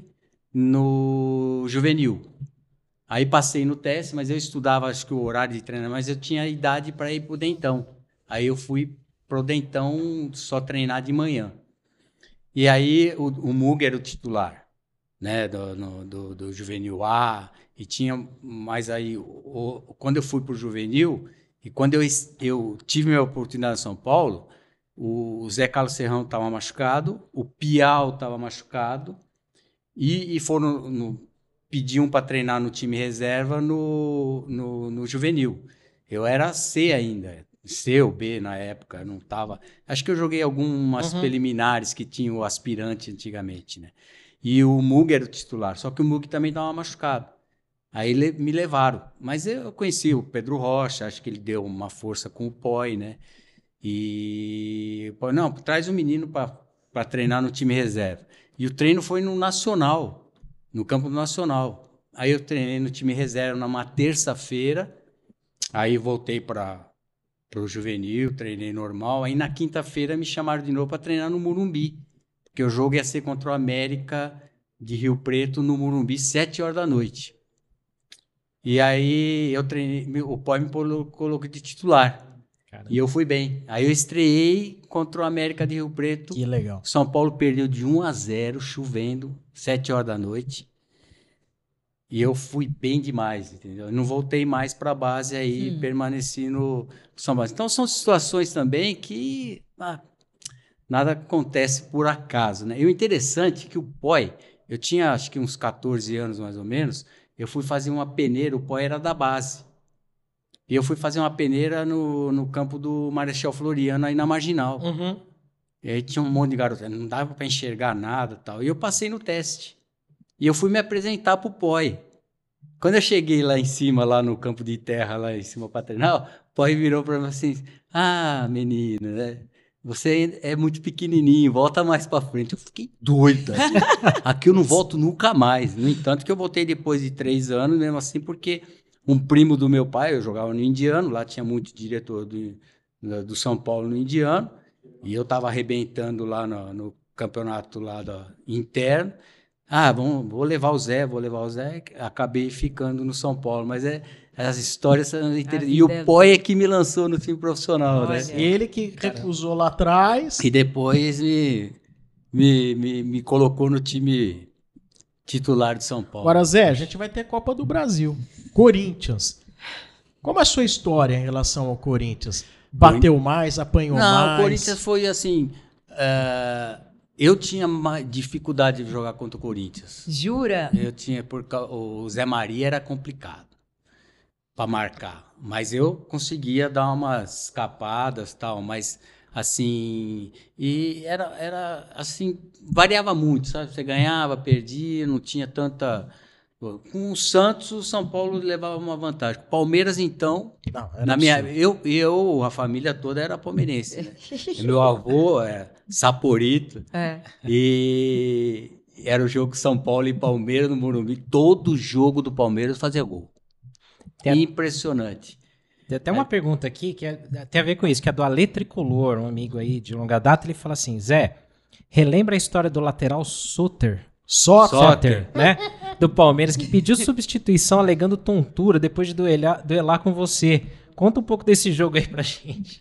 Speaker 4: no juvenil. Aí passei no teste, mas eu estudava, acho que o horário de treinar, mas eu tinha idade para ir pro Dentão. Aí eu fui pro Dentão só treinar de manhã. E aí o Mug era o titular, né, do Juvenil A, e tinha mais aí, quando eu fui pro Juvenil, e quando eu tive minha oportunidade em São Paulo, o Zé Carlos Serrão estava machucado, o Piau estava machucado, e foram pediam para treinar no time reserva no Juvenil. Eu era C ainda, C ou B na época, não estava... Acho que eu joguei algumas preliminares que tinham o aspirante antigamente, né? E o Mug era o titular, só que o Mug também estava machucado. Aí me levaram. Mas eu conheci o Pedro Rocha, acho que ele deu uma força com o Poi, né? E... Não, traz o menino para treinar no time reserva. E o treino foi no Nacional, no campo do Nacional. Aí eu treinei no time reserva numa terça-feira, aí voltei para o juvenil, treinei normal. Aí na quinta-feira me chamaram de novo para treinar no Morumbi, porque o jogo ia ser contra o América de Rio Preto no Morumbi, 7h da noite. E aí eu treinei, o Poi me colocou de titular. Caramba. E eu fui bem. Aí eu estreiei contra o América de Rio Preto.
Speaker 1: Que legal.
Speaker 4: São Paulo perdeu de 1-0, chovendo, 7h da noite. E eu fui bem demais, entendeu? Eu não voltei mais para a base aí, permaneci no São Paulo. Então são situações também que nada acontece por acaso, né? E o interessante é que o Poi, eu tinha acho que uns 14 anos mais ou menos, eu fui fazer uma peneira, o Poi era da base. E eu fui fazer uma peneira no campo do Marechal Floriano, aí na Marginal. E aí tinha um monte de garoto, não dava para enxergar nada e tal. E eu passei no teste. E eu fui me apresentar pro Poi. Quando eu cheguei lá em cima, lá no campo de terra, lá em cima para treinar, o Poi virou para mim assim, menino, né? Você é muito pequenininho, volta mais para frente. Eu fiquei doido. Aqui eu não volto nunca mais. No entanto, que eu voltei depois de 3 anos, mesmo assim, porque um primo do meu pai, eu jogava no Indiano, lá tinha muito diretor do São Paulo no Indiano, E eu estava arrebentando lá no campeonato lá interno. Vou levar o Zé. Acabei ficando no São Paulo, mas as histórias são interessantes. E o Poi é que me lançou no time profissional, né?
Speaker 1: Ele que recusou lá atrás.
Speaker 4: E depois me colocou no time titular de São Paulo.
Speaker 1: Agora, Zé, a gente vai ter Copa do Brasil. Corinthians. Como é a sua história em relação ao Corinthians? Bateu mais, apanhou mais?
Speaker 4: Não, o Corinthians foi assim... eu tinha mais dificuldade de jogar contra o Corinthians.
Speaker 3: Jura?
Speaker 4: Eu tinha, porque o Zé Maria era complicado para marcar. Mas eu conseguia dar umas escapadas e tal, mas assim... E era assim, variava muito, sabe? Você ganhava, perdia, não tinha tanta... Com o Santos, o São Paulo levava uma vantagem. O Palmeiras, então, a família toda era palmeirense. Né? Meu avô Saporito. E era o jogo São Paulo e Palmeiras no Morumbi. Todo jogo do Palmeiras fazia gol. Impressionante.
Speaker 2: Tem até uma pergunta aqui que tem a ver com isso, que é do Ale Tricolor, um amigo aí de longa data. Ele fala assim: Zé, relembra a história do lateral Soter, né? Do Palmeiras, que pediu substituição alegando tontura depois de duelar com você. Conta um pouco desse jogo aí pra gente.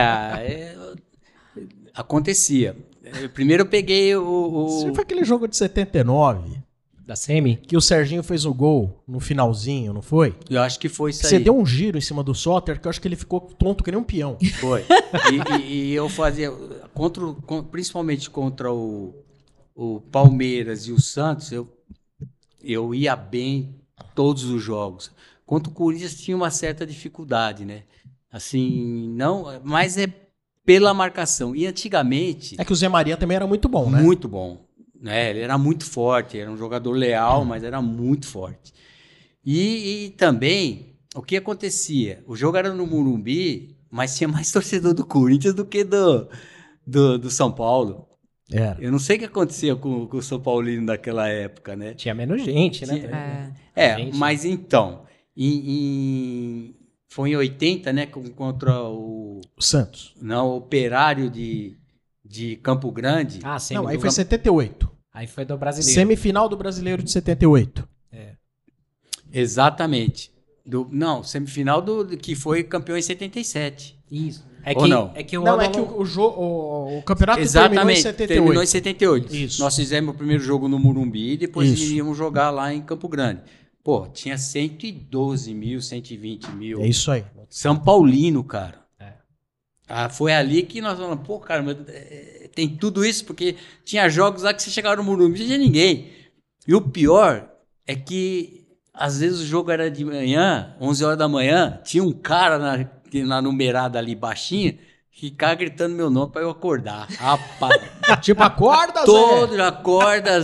Speaker 4: Acontecia. Primeiro eu peguei
Speaker 1: Isso foi aquele jogo de 79.
Speaker 2: Da Semi?
Speaker 1: Que o Serginho fez o gol no finalzinho, não foi?
Speaker 4: Eu acho que foi isso aí.
Speaker 1: Você deu um giro em cima do Soter, que eu acho que ele ficou tonto que nem um peão.
Speaker 4: Foi. E eu fazia, principalmente contra o Palmeiras e o Santos, eu ia bem todos os jogos. Contra o Corinthians tinha uma certa dificuldade, né? Assim, não, mas é pela marcação. E antigamente...
Speaker 1: É que o Zé Maria também era muito bom, né?
Speaker 4: Muito bom. Né? Ele era muito forte, era um jogador leal, mas era muito forte. E também, o que acontecia? O jogo era no Morumbi, mas tinha mais torcedor do Corinthians do que do São Paulo. Eu não sei o que acontecia com o São Paulino naquela época, né?
Speaker 2: Tinha menos gente, né?
Speaker 4: Mas então, foi em 80, né? Contra o
Speaker 1: Santos.
Speaker 4: Não, o Operário de Campo Grande.
Speaker 2: Sim.
Speaker 1: Não, aí foi 78.
Speaker 2: Aí foi do Brasileiro.
Speaker 1: Semifinal do Brasileiro de 78.
Speaker 4: Exatamente. Semifinal que foi campeão em 77.
Speaker 2: Isso.
Speaker 1: O campeonato terminou em 78.
Speaker 4: Terminou em 78.
Speaker 1: Isso.
Speaker 4: Nós fizemos o primeiro jogo no Morumbi e depois iríamos jogar lá em Campo Grande. Pô, tinha 112 mil, 120 mil.
Speaker 1: É isso aí.
Speaker 4: São Paulino, cara. Foi ali que nós falamos, pô, cara, mas tem tudo isso, porque tinha jogos lá que você chegava no Morumbi e não tinha ninguém. E o pior é que, às vezes, o jogo era de manhã, 11 horas da manhã, tinha um cara na numerada ali, baixinha, que ficava gritando meu nome pra eu acordar. Rapaz.
Speaker 1: Tipo, acorda, Zé!
Speaker 4: Todo, acorda,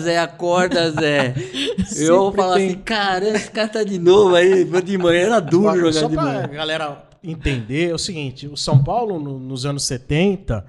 Speaker 4: Zé. Eu falava assim, caramba, esse cara tá de novo aí, de manhã era duro jogar de manhã.
Speaker 1: Só pra galera entender, é o seguinte, o São Paulo, nos anos 70,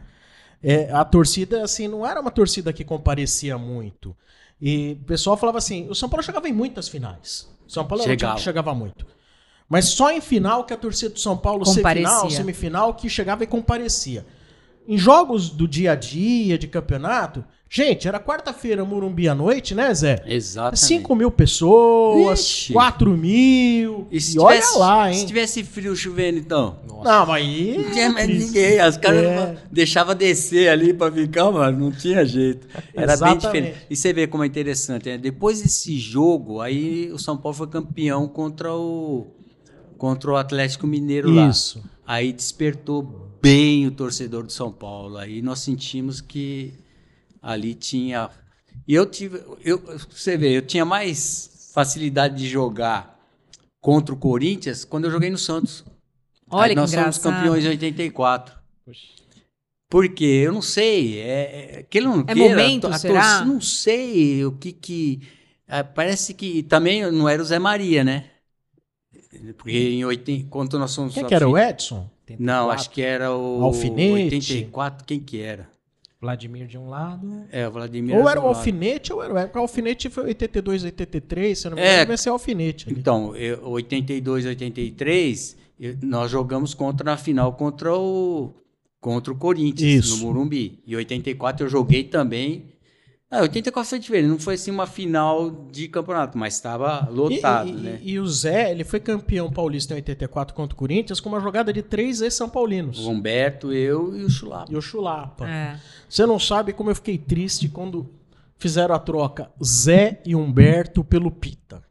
Speaker 1: a torcida, assim, não era uma torcida que comparecia muito. E o pessoal falava assim, o São Paulo chegava em muitas finais. O São Paulo era um time que chegava muito. Mas só em final que a torcida do São Paulo, semifinal, que chegava e comparecia. Em jogos do dia a dia, de campeonato, gente, era quarta-feira, Morumbi à noite, né, Zé?
Speaker 4: Exatamente.
Speaker 1: 5 mil pessoas, 4 mil, e olha lá, hein?
Speaker 4: Se tivesse frio chovendo, então?
Speaker 1: Nossa. Não, mas aí...
Speaker 4: Não tinha mais ninguém, os caras deixavam descer ali pra ficar, mas não tinha jeito. Era bem diferente. E você vê como é interessante, né? Depois desse jogo, aí o São Paulo foi campeão contra o Atlético Mineiro lá.
Speaker 1: Isso.
Speaker 4: Aí despertou bem o torcedor do São Paulo. Aí nós sentimos que ali tinha... E você vê, eu tinha mais facilidade de jogar contra o Corinthians quando eu joguei no Santos.
Speaker 3: Olha,
Speaker 4: nós
Speaker 3: que
Speaker 4: somos
Speaker 3: engraçado.
Speaker 4: campeões em 84. Porque eu não sei, que ele não queira,
Speaker 3: momento, será?
Speaker 4: Torcida, não sei o que parece que também não era o Zé Maria, né? Porque em 80, quando nós somos...
Speaker 1: Quem que era o Edson?
Speaker 2: 84.
Speaker 4: Não, acho que era o...
Speaker 1: Alfinete?
Speaker 4: 84, quem que era?
Speaker 2: Vladimir de um lado.
Speaker 4: O Vladimir
Speaker 1: Ou era o
Speaker 4: do lado.
Speaker 1: Alfinete, ou era o Edson. O Alfinete foi 82, 83, se eu não me engano, vai ser o Alfinete. Ali.
Speaker 4: Então, 82, 83, nós jogamos na final contra o contra o Corinthians,
Speaker 1: Isso.
Speaker 4: no Morumbi. E 84 eu joguei também. 84 foi diferente, não foi assim uma final de campeonato, mas estava lotado, né?
Speaker 1: E o Zé, ele foi campeão paulista em 84 contra o Corinthians com uma jogada de 3 ex-São Paulinos.
Speaker 4: O Humberto, eu e o Chulapa.
Speaker 1: E o Chulapa.
Speaker 3: É.
Speaker 1: Você não sabe como eu fiquei triste quando fizeram a troca Zé e Humberto pelo Pita.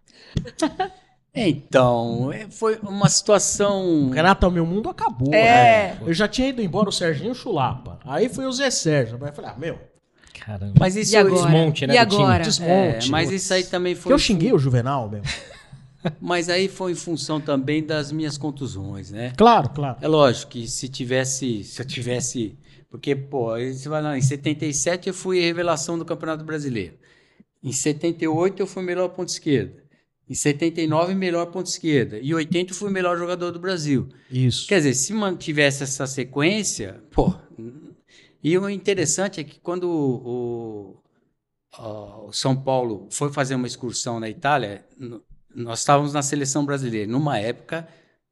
Speaker 4: Então, foi uma situação...
Speaker 1: Renato, o meu mundo acabou.
Speaker 3: É.
Speaker 1: Né? Eu já tinha ido embora o Serginho e o Chulapa. Aí foi o Zé Sérgio. Aí eu falei,
Speaker 2: Caramba.
Speaker 4: Mas isso
Speaker 3: E agora?
Speaker 2: desmonte, né,
Speaker 3: E
Speaker 2: do time.
Speaker 3: agora?
Speaker 1: desmonte.
Speaker 4: mas isso aí também
Speaker 1: Porque
Speaker 4: foi...
Speaker 1: eu xinguei o Juvenal, meu.
Speaker 4: Mas aí foi em função também das minhas contusões, né?
Speaker 1: Claro.
Speaker 4: É lógico que se eu tivesse... Porque, pô, aí você vai lá, em 77 eu fui a revelação do Campeonato Brasileiro. Em 78 eu fui o melhor ponta esquerda. Em 79, melhor ponta esquerda. E em 80 eu fui o melhor jogador do Brasil.
Speaker 1: Isso.
Speaker 4: Quer dizer, se mantivesse essa sequência, pô... E o interessante é que quando o São Paulo foi fazer uma excursão na Itália, nós estávamos na seleção brasileira. Numa época,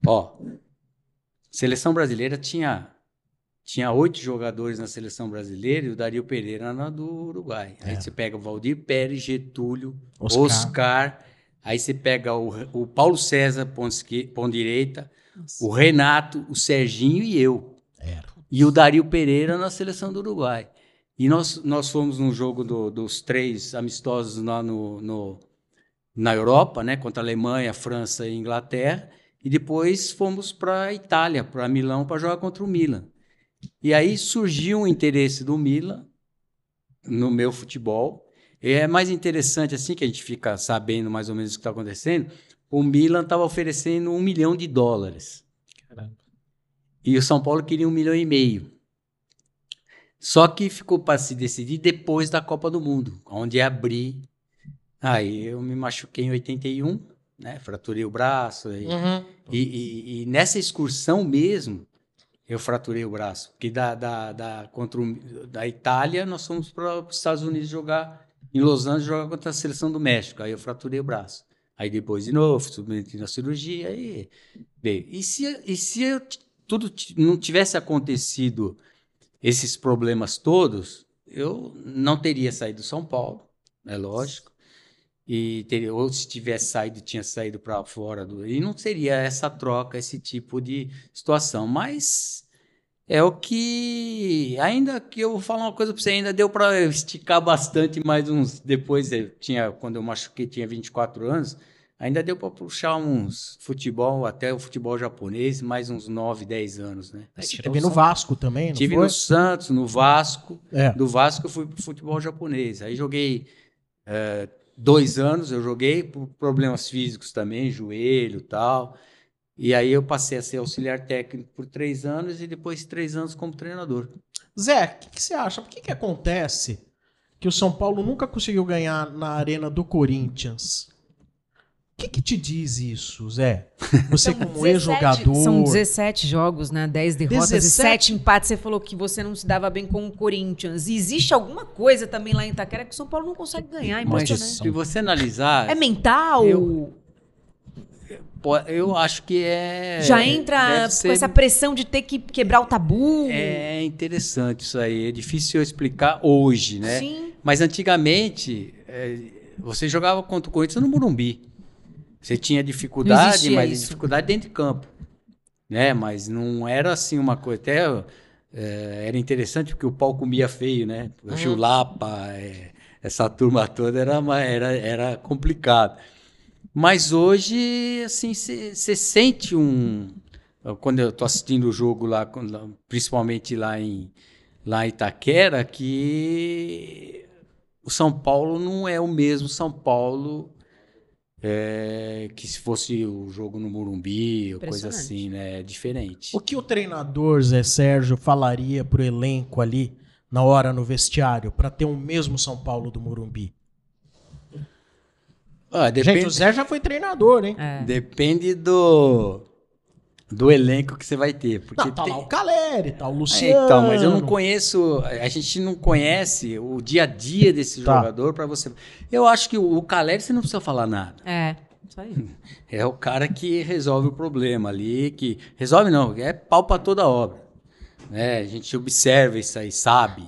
Speaker 4: seleção brasileira tinha 8 jogadores na seleção brasileira e o Dario Pereira na do Uruguai. Aí você pega o Valdir Pérez, Getúlio, Oscar. Aí você pega o Paulo César, ponta direita, o Renato, o Serginho e eu. E o Dario Pereira na seleção do Uruguai. E nós fomos num jogo dos 3 amistosos lá na Europa, né, contra a Alemanha, França e Inglaterra, e depois fomos para a Itália, para Milão, para jogar contra o Milan. E aí surgiu um interesse do Milan no meu futebol. E é mais interessante assim, que a gente fica sabendo mais ou menos o que está acontecendo, o Milan estava oferecendo $1 milhão.
Speaker 2: Caramba.
Speaker 4: E o São Paulo queria 1,5 milhão. Só que ficou para se decidir depois da Copa do Mundo, onde abri. Aí eu me machuquei em 81, né? Fraturei o braço. E nessa excursão mesmo, eu fraturei o braço. Porque da Itália, nós fomos para os Estados Unidos jogar, em Los Angeles, jogar contra a seleção do México. Aí eu fraturei o braço. Aí depois de novo, submeti na cirurgia. Aí veio. E se tudo não tivesse acontecido esses problemas todos, eu não teria saído do São Paulo, é lógico, ou se tivesse saído, tinha saído para fora, e não seria essa troca, esse tipo de situação. Mas é o que, ainda que eu vou falar uma coisa para você, ainda deu para esticar bastante mais uns, depois quando eu machuquei, tinha 24 anos, ainda deu para puxar uns futebol, até o futebol japonês, mais uns 9, 10 anos, né?
Speaker 1: Você teve no Vasco também, não
Speaker 4: Tive
Speaker 1: foi?
Speaker 4: no Santos, no Vasco.
Speaker 1: É.
Speaker 4: Do Vasco eu fui pro futebol japonês. Aí joguei 2 anos, eu joguei por problemas físicos também, joelho e tal. E aí eu passei a ser auxiliar técnico por 3 anos e depois 3 anos como treinador.
Speaker 1: Zé, o que você acha? Por que acontece que o São Paulo nunca conseguiu ganhar na arena do Corinthians? O que te diz isso, Zé? Você como ex-jogador...
Speaker 3: São 17 jogos, né? 10 derrotas
Speaker 1: 17?
Speaker 3: e 7 empates. Você falou que você não se dava bem com o Corinthians. E existe alguma coisa também lá em Itaquera que o São Paulo não consegue ganhar.
Speaker 4: Mas
Speaker 3: Né?
Speaker 4: se você analisar...
Speaker 3: É mental?
Speaker 4: Eu acho que é...
Speaker 3: Já entra com essa pressão de ter que quebrar o tabu?
Speaker 4: É interessante isso aí. É difícil eu explicar hoje, né?
Speaker 3: Sim.
Speaker 4: Mas antigamente, você jogava contra o Corinthians no Morumbi. Você tinha dificuldade, mas dificuldade dentro de campo, né? Mas não era assim uma coisa. Até era interessante porque o pau comia feio, né? O Chulapa, essa turma toda era complicado. Mas hoje, assim, você sente quando eu estou assistindo o jogo lá, principalmente lá em Itaquera, que o São Paulo não é o mesmo São Paulo. Que se fosse o jogo no Morumbi ou coisa assim, né? É diferente.
Speaker 1: O que o treinador Zé Sérgio falaria pro elenco ali na hora no vestiário para ter o mesmo São Paulo do Morumbi? Gente, o Zé já foi treinador, hein?
Speaker 4: Depende do elenco que você vai ter. Porque
Speaker 1: não, tá lá o Caleri, tá o Luciano.
Speaker 4: Então, mas eu não conheço, a gente não conhece o dia a dia desse jogador para você. Eu acho que o Caleri você não precisa falar nada.
Speaker 3: Isso aí.
Speaker 4: É o cara que resolve o problema ali, que resolve não, é pau para toda obra. né? A gente observa isso aí, sabe?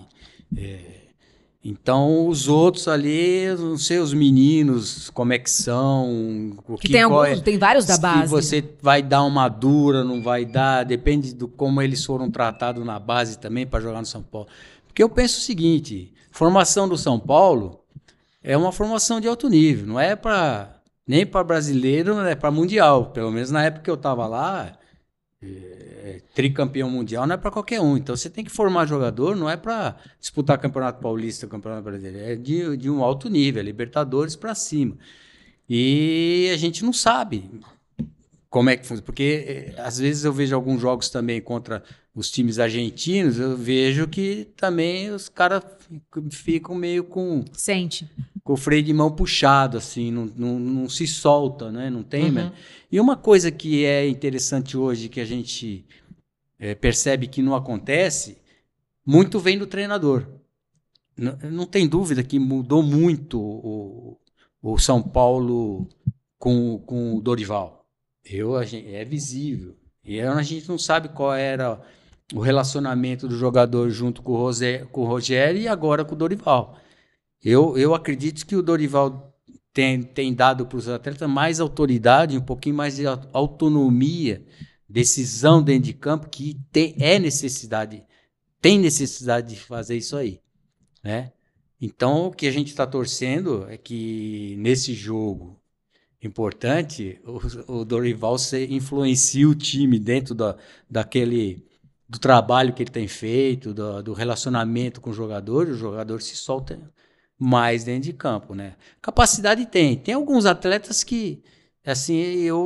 Speaker 4: Então, os outros ali, eu não sei os meninos, como é que são.
Speaker 3: Tem vários da base.
Speaker 4: Se você vai dar uma dura, não vai dar, depende do como eles foram tratados na base também para jogar no São Paulo. Porque eu penso o seguinte, formação do São Paulo é uma formação de alto nível, não é nem para brasileiro, não é para mundial. Pelo menos na época que eu estava lá, tricampeão mundial não é para qualquer um. Então você tem que formar jogador, não é para disputar Campeonato Paulista, Campeonato Brasileiro, é de um alto nível, Libertadores para cima. E a gente não sabe como é que funciona, porque às vezes eu vejo alguns jogos também contra os times argentinos, eu vejo que também os caras ficam meio com o freio de mão puxado, assim, não se solta, né? Não tem, né? E uma coisa que é interessante hoje, que a gente percebe que não acontece, muito vem do treinador. Não tem dúvida que mudou muito o São Paulo com o Dorival. É visível. E a gente não sabe qual era o relacionamento do jogador junto com o Rogério e agora com o Dorival. Eu acredito que o Dorival tem dado para os atletas mais autoridade, um pouquinho mais de autonomia, decisão dentro de campo, que tem necessidade de fazer isso aí, né? Então, o que a gente está torcendo é que nesse jogo importante, o Dorival influencia o time dentro do trabalho que ele tem feito, do relacionamento com o jogador se solta mais dentro de campo, né? Capacidade tem alguns atletas que, assim, eu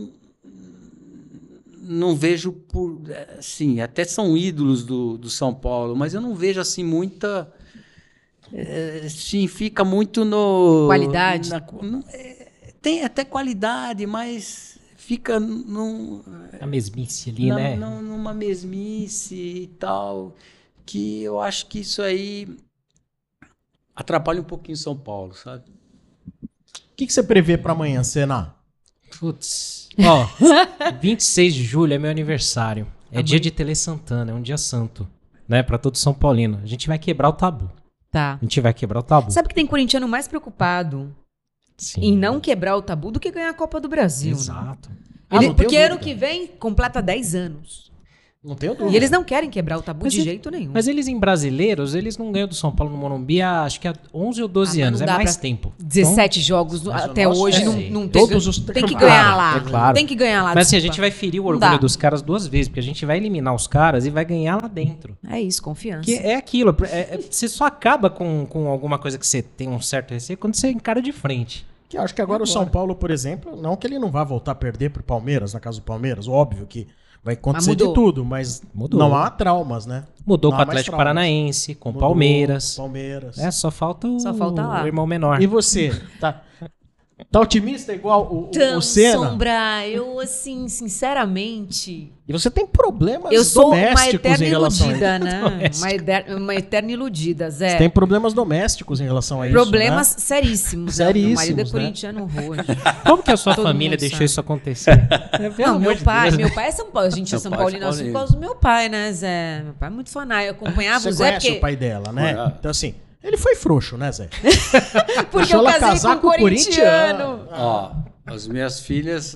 Speaker 4: não vejo assim, até são ídolos do São Paulo, mas eu não vejo assim muita, sim, fica muito no
Speaker 3: qualidade.
Speaker 4: Tem até qualidade, mas fica
Speaker 2: a mesmice ali, né?
Speaker 4: Numa mesmice e tal, que eu acho que isso aí atrapalha um pouquinho São Paulo, sabe?
Speaker 1: O que você prevê para amanhã, Senna?
Speaker 2: Putz, 26 de julho é meu aniversário. É dia de Tele Santana, é um dia santo, né? Pra todo São Paulino. A gente vai quebrar o tabu.
Speaker 3: Tá.
Speaker 2: A gente vai quebrar o tabu.
Speaker 3: Sabe que tem corintiano mais preocupado em não quebrar o tabu do que ganhar a Copa do Brasil.
Speaker 2: Exato.
Speaker 3: Né? Porque ano que vem completa 10 anos.
Speaker 1: Não tenho dúvida.
Speaker 3: E eles não querem quebrar o tabu de jeito nenhum.
Speaker 2: Mas eles em brasileiros, eles não ganham do São Paulo no Morumbi há, acho que há 11 ou 12 anos. É mais tempo.
Speaker 3: 17 jogos até hoje não tem. Tem que
Speaker 2: claro,
Speaker 3: ganhar lá.
Speaker 2: Claro.
Speaker 3: Tem que ganhar lá.
Speaker 2: Mas assim, a gente vai ferir o orgulho dos caras duas vezes, porque a gente vai eliminar os caras e vai ganhar lá dentro.
Speaker 3: É isso, confiança.
Speaker 2: Que é aquilo. Você só acaba com alguma coisa que você tem um certo receio quando você encara de frente.
Speaker 1: Que eu acho que agora o São Paulo, por exemplo, não que ele não vá voltar a perder pro Palmeiras, na casa do Palmeiras, óbvio que vai acontecer de tudo, mas não há traumas, né?
Speaker 2: Mudou com o Atlético Paranaense, com o Palmeiras. Só falta o irmão menor.
Speaker 1: E você? Tá otimista igual o Senna?
Speaker 3: Sombra, eu assim, sinceramente...
Speaker 1: E você tem problemas
Speaker 3: domésticos. Eu sou uma
Speaker 1: em
Speaker 3: eterna
Speaker 1: relação
Speaker 3: iludida,
Speaker 1: a isso.
Speaker 3: né? Uma eterna iludida, Zé.
Speaker 1: Você tem problemas domésticos em relação a isso,
Speaker 3: problemas
Speaker 1: né?
Speaker 3: seríssimos.
Speaker 1: Seríssimos,
Speaker 3: Meu marido é
Speaker 1: né?
Speaker 3: corintiano roxo.
Speaker 2: Como que a sua família deixou isso acontecer?
Speaker 3: Não, meu pai é São Paulo. A gente é São Paulino assim por causa do meu pai, né, Zé? Meu pai é muito fanático. Eu acompanhava o Zé
Speaker 1: conhece o pai dela, né? Então assim... Ele foi frouxo, né, Zé?
Speaker 3: Porque eu casei com um corintiano.
Speaker 4: As minhas filhas,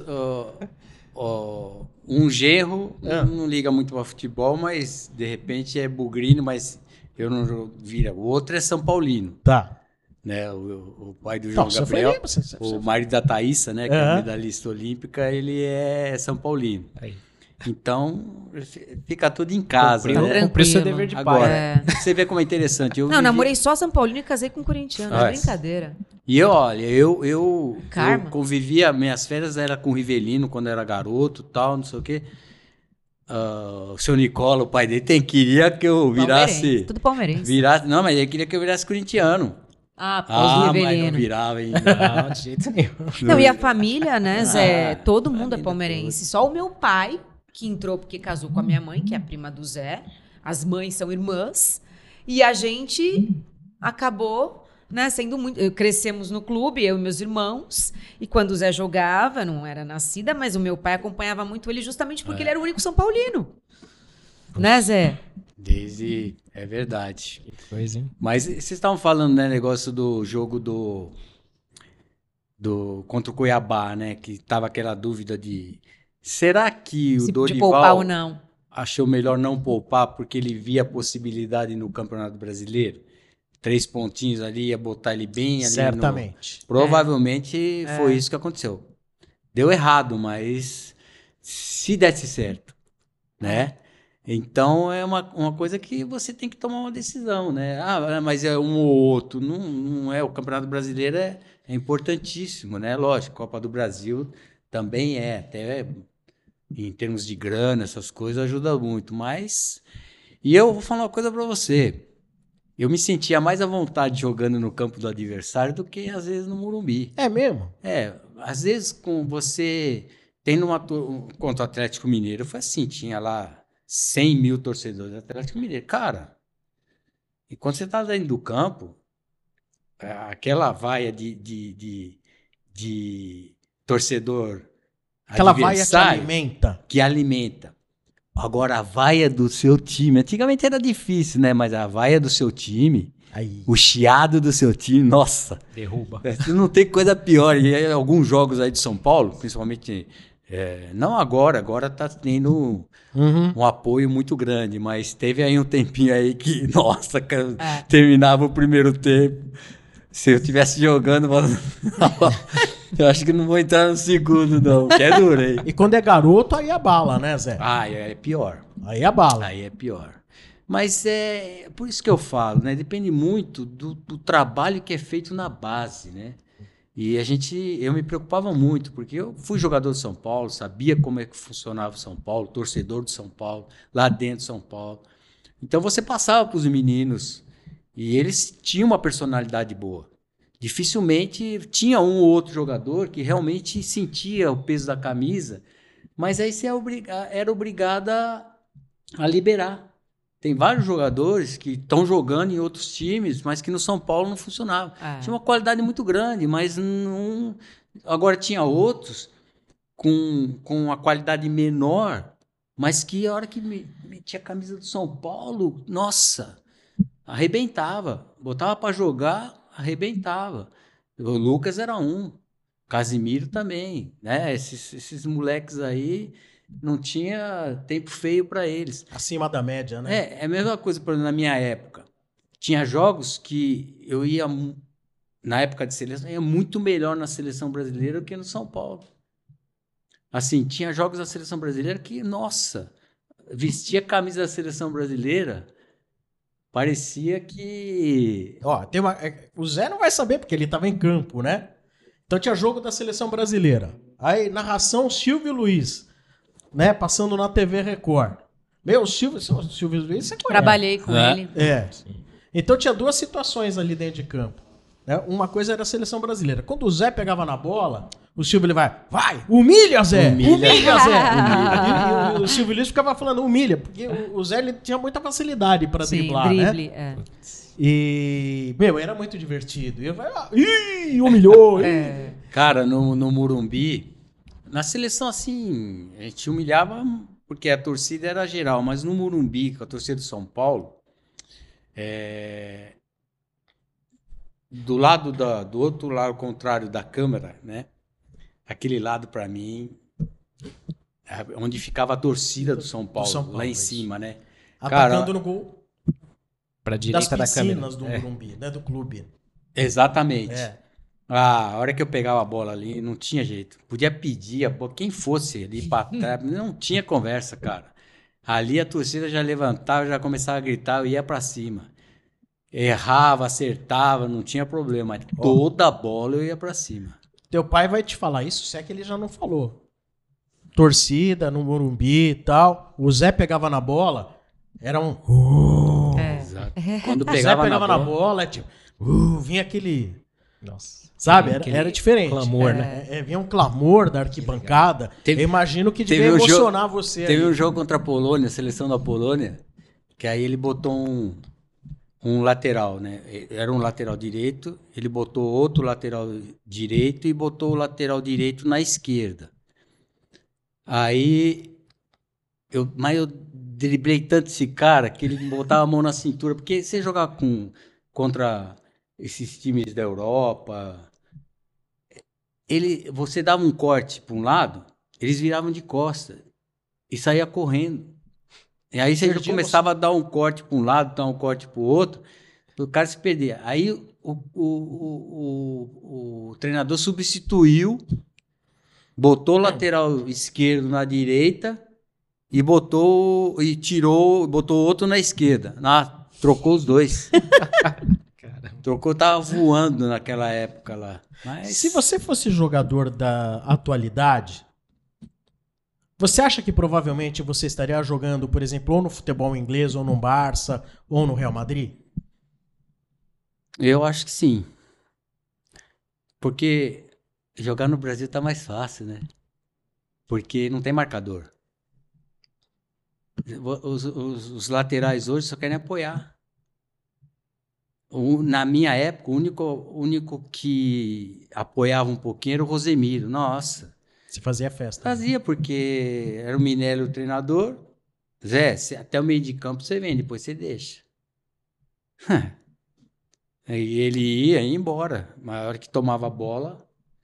Speaker 4: um genro não liga muito para futebol, mas de repente é bugrino, mas eu não vira. O outro é São Paulino.
Speaker 1: Tá.
Speaker 4: Né? O pai do João Gabriel, o marido da Thaísa, né, que é medalhista olímpica, ele é São Paulino. Aí. Então, fica tudo em casa, né?
Speaker 2: Cumpriu seu dever de pai.
Speaker 4: Agora, você vê como é interessante.
Speaker 3: Namorei só São Paulino e casei com um corintiano. É brincadeira.
Speaker 4: E eu convivia, minhas férias era com o Rivelino quando era garoto tal, não sei o quê. O seu Nicola, o pai dele, queria que eu virasse...
Speaker 3: Tudo palmeirense.
Speaker 4: Não, mas ele queria que eu virasse corintiano.
Speaker 3: Após o Rivelino.
Speaker 4: Mas não virava ainda.
Speaker 2: Não, de jeito nenhum.
Speaker 3: Não, e a família, né, Zé? Todo mundo é palmeirense. Toda. Só o meu pai... que entrou porque casou com a minha mãe, que é a prima do Zé. As mães são irmãs. E a gente acabou, né, sendo muito... Crescemos no clube, eu e meus irmãos. E quando o Zé jogava, não era nascida, mas o meu pai acompanhava muito ele justamente porque ele era o único São Paulino.
Speaker 2: tempos.
Speaker 3: Né, Zé?
Speaker 4: É verdade.
Speaker 2: Que coisa, hein?
Speaker 4: Mas vocês estavam falando, né, negócio do jogo contra o Cuiabá, né? Que tava aquela dúvida de será que o
Speaker 3: Se de
Speaker 4: Dorival
Speaker 3: poupar ou não.
Speaker 4: achou melhor não poupar porque ele via a possibilidade no Campeonato Brasileiro? 3 pontinhos ali, ia botar ele bem ali.
Speaker 1: Certamente.
Speaker 4: Provavelmente foi isso que aconteceu. Deu errado, mas se desse certo, né? Então é uma coisa que você tem que tomar uma decisão, né? Ah, mas é um ou outro. Não é. O Campeonato Brasileiro é importantíssimo, né? Lógico, Copa do Brasil também até em termos de grana, essas coisas ajuda muito. Mas. E eu vou falar uma coisa para você. Eu me sentia mais à vontade jogando no campo do adversário do que às vezes no Morumbi.
Speaker 1: É mesmo?
Speaker 4: Às vezes com você tem contra o Atlético Mineiro, foi assim, tinha lá 100 mil torcedores do Atlético Mineiro. Cara, e quando você está dentro do campo, aquela vaia de torcedor
Speaker 1: Aquela vaia
Speaker 4: adversário que alimenta. Agora, a vaia do seu time, antigamente era difícil, né? Mas a vaia do seu time, o chiado do seu time, nossa.
Speaker 2: Derruba.
Speaker 4: Não tem coisa pior. E alguns jogos aí de São Paulo, principalmente, não agora tá tendo um apoio muito grande, mas teve aí um tempinho aí que, nossa, terminava o primeiro tempo. Se eu estivesse jogando, eu acho que não vou entrar no segundo, não, que é duro, hein?
Speaker 1: E quando é garoto, aí é bala, né, Zé?
Speaker 4: É pior.
Speaker 1: Aí é bala.
Speaker 4: Aí é pior. Mas é por isso que eu falo, né? Depende muito do trabalho que é feito na base, né? E eu me preocupava muito, porque eu fui jogador de São Paulo, sabia como é que funcionava o São Paulo, torcedor de São Paulo, lá dentro de São Paulo. Então você passava para os meninos e eles tinham uma personalidade boa. Dificilmente tinha um ou outro jogador que realmente sentia o peso da camisa, mas aí você era obrigado a liberar. Tem vários jogadores que estão jogando em outros times, mas que no São Paulo não funcionava. Tinha uma qualidade muito grande, mas não. Agora tinha outros com uma qualidade menor, mas que a hora que metia a camisa do São Paulo, nossa, arrebentava. Botava para jogar, arrebentava. O Lucas era um, Casimiro também, né? Esses moleques aí não tinha tempo feio para eles.
Speaker 1: Acima da média, né?
Speaker 4: É a mesma coisa, por exemplo, na minha época. Tinha jogos que eu ia, na época de seleção, ia muito melhor na seleção brasileira do que no São Paulo. Assim, tinha jogos da seleção brasileira que, nossa, vestia a camisa da seleção brasileira, parecia que...
Speaker 1: O Zé não vai saber, porque ele estava em campo, né? Então tinha jogo da seleção brasileira. Aí, narração Silvio Luiz, né? Passando na TV Record. Meu, o Silvio Luiz, você conhece.
Speaker 3: Trabalhei com ele.
Speaker 1: Então tinha duas situações ali dentro de campo. Né? Uma coisa era a seleção brasileira. Quando o Zé pegava na bola, o Silvio ele vai, humilha, Zé! Humilha, Zé! E o Silvio Luiz ficava falando, humilha, porque o Zé ele tinha muita facilidade para driblar,
Speaker 3: drible,
Speaker 1: né? E, era muito divertido. E eu vai, humilhou!
Speaker 4: Cara, no Morumbi, na seleção, assim, a gente humilhava porque a torcida era geral, mas no Morumbi, com a torcida do São Paulo, do outro lado contrário da câmera, né? Aquele lado, para mim, onde ficava a torcida do São Paulo, lá em cima, né?
Speaker 1: Atacando no gol
Speaker 2: pra direita
Speaker 1: das
Speaker 2: da câmera.
Speaker 1: piscinas do Morumbi, né? Do clube.
Speaker 4: Exatamente. A hora que eu pegava a bola ali, não tinha jeito. Podia pedir, quem fosse ali para trás, não tinha conversa, cara. Ali a torcida já levantava, já começava a gritar, eu ia para cima. Errava, acertava, não tinha problema. Toda bola eu ia para cima.
Speaker 1: Teu pai vai te falar isso, se é que ele já não falou. Torcida no Morumbi e tal. O Zé pegava na bola, era um...
Speaker 4: Exato. Quando
Speaker 1: O Zé
Speaker 4: pegava
Speaker 1: na bola, tipo... vinha aquele...
Speaker 2: Nossa.
Speaker 1: Sabe? Era diferente.
Speaker 2: Clamor, né?
Speaker 1: Vinha um clamor da arquibancada. Eu imagino que devia emocionar você.
Speaker 4: Teve um jogo contra a Polônia, a seleção da Polônia, que aí ele botou um lateral, né? Era um lateral direito, ele botou outro lateral direito e botou o lateral direito na esquerda. Aí, eu driblei tanto esse cara que ele botava a mão na cintura. Porque você jogar contra esses times da Europa, você dava um corte para um lado, eles viravam de costas e saía correndo. E aí você já começava a dar um corte para um lado, dar um corte para o outro, o cara se perdia. Aí o treinador substituiu, botou o lateral esquerdo na direita e botou outro na esquerda. Trocou os dois. Trocou, tava voando naquela época lá. Mas...
Speaker 1: Se você fosse jogador da atualidade, você acha que provavelmente você estaria jogando, por exemplo, ou no futebol inglês, ou no Barça, ou no Real Madrid?
Speaker 4: Eu acho que sim. Porque jogar no Brasil tá mais fácil, né? Porque não tem marcador. Os laterais hoje só querem apoiar. Na minha época, o único que apoiava um pouquinho era o Rosemiro. Nossa.
Speaker 1: Você fazia festa.
Speaker 4: Fazia, porque era o Minelli o treinador. Zé, até o meio de campo você vem, depois você deixa. E ele ia embora. Mas a hora que tomava a bola,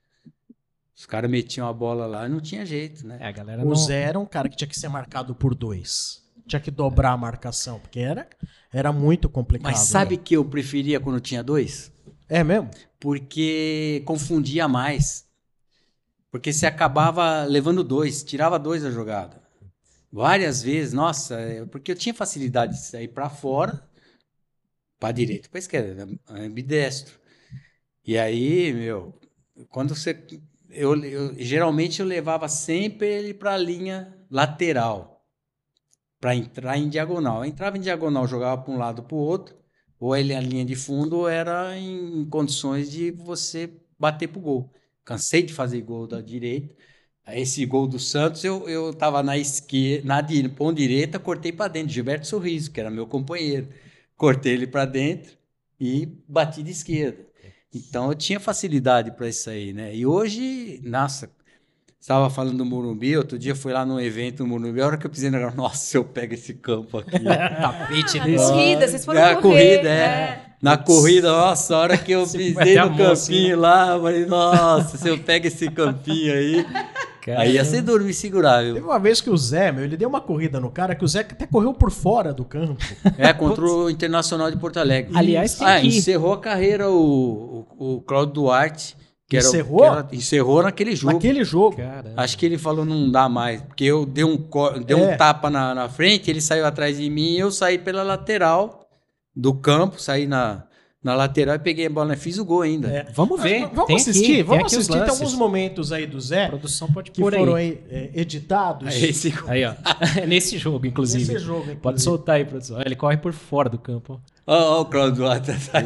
Speaker 4: os caras metiam a bola lá e não tinha jeito, né?
Speaker 2: A galera
Speaker 1: O Zé era um cara que tinha que ser marcado por 2. Tinha que dobrar a marcação, porque era muito complicado.
Speaker 4: Mas sabe que eu preferia quando tinha 2?
Speaker 1: É mesmo?
Speaker 4: Porque confundia mais. Porque você acabava levando 2, tirava 2 da jogada. Várias vezes, nossa, porque eu tinha facilidade de sair para fora, para direita, para esquerda, ambidestro. E aí, quando você... geralmente eu levava sempre ele para a linha lateral, para entrar em diagonal. Eu entrava em diagonal, jogava para um lado para o outro, ou ele a linha de fundo, ou era em condições de você bater pro gol. Cansei de fazer gol da direita. Esse gol do Santos, eu tava na esquerda, na ponta direita, cortei para dentro. Gilberto Sorriso, que era meu companheiro. Cortei ele para dentro e bati de esquerda. Então eu tinha facilidade para isso aí, né? E hoje, nossa, estava falando do Morumbi, outro dia fui lá num evento no Morumbi, a hora que eu pisei na nossa, se eu pego esse campo aqui.
Speaker 2: tapete
Speaker 3: Na corrida, vocês foram
Speaker 4: Na
Speaker 3: correr.
Speaker 4: corrida, Na corrida, nossa, a hora que eu pisei no campinho lá, eu falei, nossa, se eu pego esse campinho aí, aí ia ser duro me segurar, viu?
Speaker 1: Teve uma vez que o Zé, ele deu uma corrida no cara, que o Zé até correu por fora do campo.
Speaker 4: Contra o Internacional de Porto Alegre.
Speaker 2: Aliás, tem aqui.
Speaker 4: Encerrou a carreira o Cláudio Duarte.
Speaker 1: Encerrou?
Speaker 4: Encerrou naquele jogo.
Speaker 1: Naquele jogo.
Speaker 2: Caramba.
Speaker 4: Acho que ele falou não dá mais, porque eu dei um tapa na frente, ele saiu atrás de mim, eu saí pela lateral do campo, saí na lateral e peguei a bola, fiz o gol ainda.
Speaker 2: Vamos ver.
Speaker 1: Vamos assistir, vamos
Speaker 2: aqui os
Speaker 1: assistir. Tem
Speaker 2: lances.
Speaker 1: alguns momentos aí do Zé
Speaker 2: A produção pode
Speaker 1: que
Speaker 2: pôr
Speaker 1: foram
Speaker 2: aí.
Speaker 1: aí editados.
Speaker 4: Esse gol.
Speaker 2: Aí, ó. Nesse jogo, inclusive.
Speaker 1: Nesse jogo, inclusive.
Speaker 2: Pode soltar aí, produção. Ele corre por fora do campo.
Speaker 4: Ó, o Cláudio Duarte tá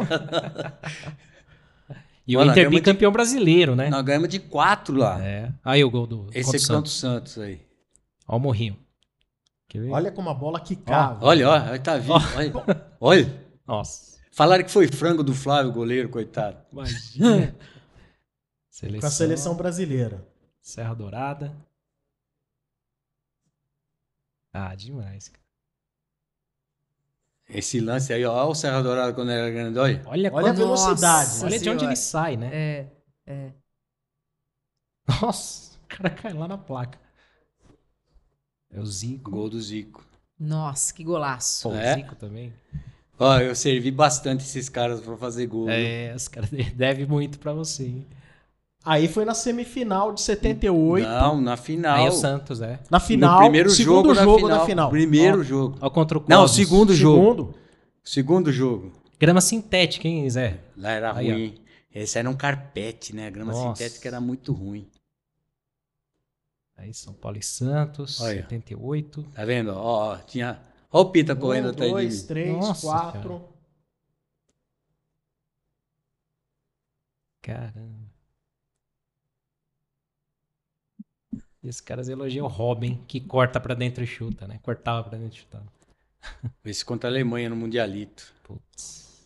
Speaker 2: E
Speaker 4: Mano,
Speaker 2: o Inter
Speaker 4: ganhamos
Speaker 2: bicampeão brasileiro, né?
Speaker 4: Nós ganhamos de 4 lá.
Speaker 2: É. Aí o gol do
Speaker 4: Esse é
Speaker 2: contra o
Speaker 4: contra o Santos aí.
Speaker 2: Ó o morrinho. Quer ver?
Speaker 1: Olha como a bola quicava.
Speaker 4: Olha, tá vindo. Olha.
Speaker 2: Nossa.
Speaker 4: Falaram que foi frango do Flávio, goleiro, coitado.
Speaker 2: Imagina.
Speaker 1: Com a seleção brasileira.
Speaker 2: Serra Dourada. Ah, demais, cara.
Speaker 4: Esse lance aí, ó, o Serra Dourada quando era grande, olha.
Speaker 2: Olha
Speaker 1: a velocidade.
Speaker 3: Nossa
Speaker 2: Olha de onde
Speaker 3: Senhora.
Speaker 2: ele sai, né?
Speaker 3: É.
Speaker 2: Nossa, o cara cai lá na placa. É o Zico.
Speaker 4: Gol do Zico.
Speaker 3: Nossa, que golaço.
Speaker 2: Pô, o
Speaker 4: É?
Speaker 2: Zico também.
Speaker 4: Ó, eu servi bastante esses caras pra fazer gol.
Speaker 2: É, os caras devem muito pra você, hein?
Speaker 1: Aí foi na semifinal de 78.
Speaker 4: Não, na final.
Speaker 2: Aí o Santos, é.
Speaker 1: Na final,
Speaker 4: No primeiro
Speaker 1: segundo
Speaker 4: jogo
Speaker 1: da final.
Speaker 4: Primeiro jogo.
Speaker 2: Ó, contra o
Speaker 4: Não,
Speaker 2: Cosmos.
Speaker 4: segundo jogo.
Speaker 1: Segundo.
Speaker 4: Segundo jogo.
Speaker 2: Grama sintética, hein, Zé?
Speaker 4: Lá era
Speaker 2: Aí,
Speaker 4: ruim. Esse era um carpete, né? A grama
Speaker 2: Nossa.
Speaker 4: sintética era muito ruim.
Speaker 2: Aí São Paulo e Santos,
Speaker 4: Olha.
Speaker 2: 78.
Speaker 4: Tá vendo? Ó, tinha... Ó o Pita correndo atrás de
Speaker 1: 2,
Speaker 4: mim.
Speaker 1: 3,
Speaker 2: Nossa,
Speaker 1: 4.
Speaker 2: Caramba. E os caras elogiam o Robin, que corta pra dentro e chuta, né? Cortava pra dentro e chutava.
Speaker 4: Esse contra a Alemanha no Mundialito.
Speaker 2: Putz.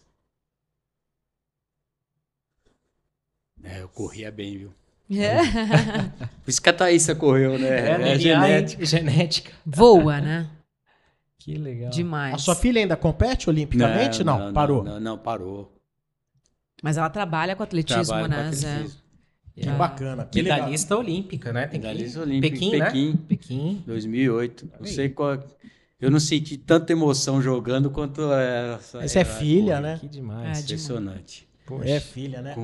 Speaker 4: É, eu corria bem, viu?
Speaker 3: É.
Speaker 4: Por isso que a Thaísa correu, né?
Speaker 2: É,
Speaker 4: genética.
Speaker 2: genética.
Speaker 3: Voa, né?
Speaker 2: Que legal.
Speaker 3: Demais.
Speaker 1: A sua filha ainda compete olimpicamente? Não, parou.
Speaker 4: Não, parou.
Speaker 3: Mas ela trabalha com atletismo,
Speaker 4: Trabalha
Speaker 3: né,
Speaker 4: com
Speaker 3: Zé?
Speaker 4: atletismo.
Speaker 1: Que bacana. Que legal.
Speaker 2: Medalhista olímpica, né? Tem
Speaker 4: Medalhista
Speaker 2: que...
Speaker 4: olímpica
Speaker 2: Pequim,
Speaker 4: em
Speaker 2: né?
Speaker 4: Pequim.
Speaker 2: Pequim.
Speaker 4: 2008. Não sei qual... Eu não senti tanta emoção jogando quanto essa.
Speaker 1: Essa é filha, né?
Speaker 2: Que demais.
Speaker 4: Impressionante.
Speaker 2: Poxa.
Speaker 1: É filha, né?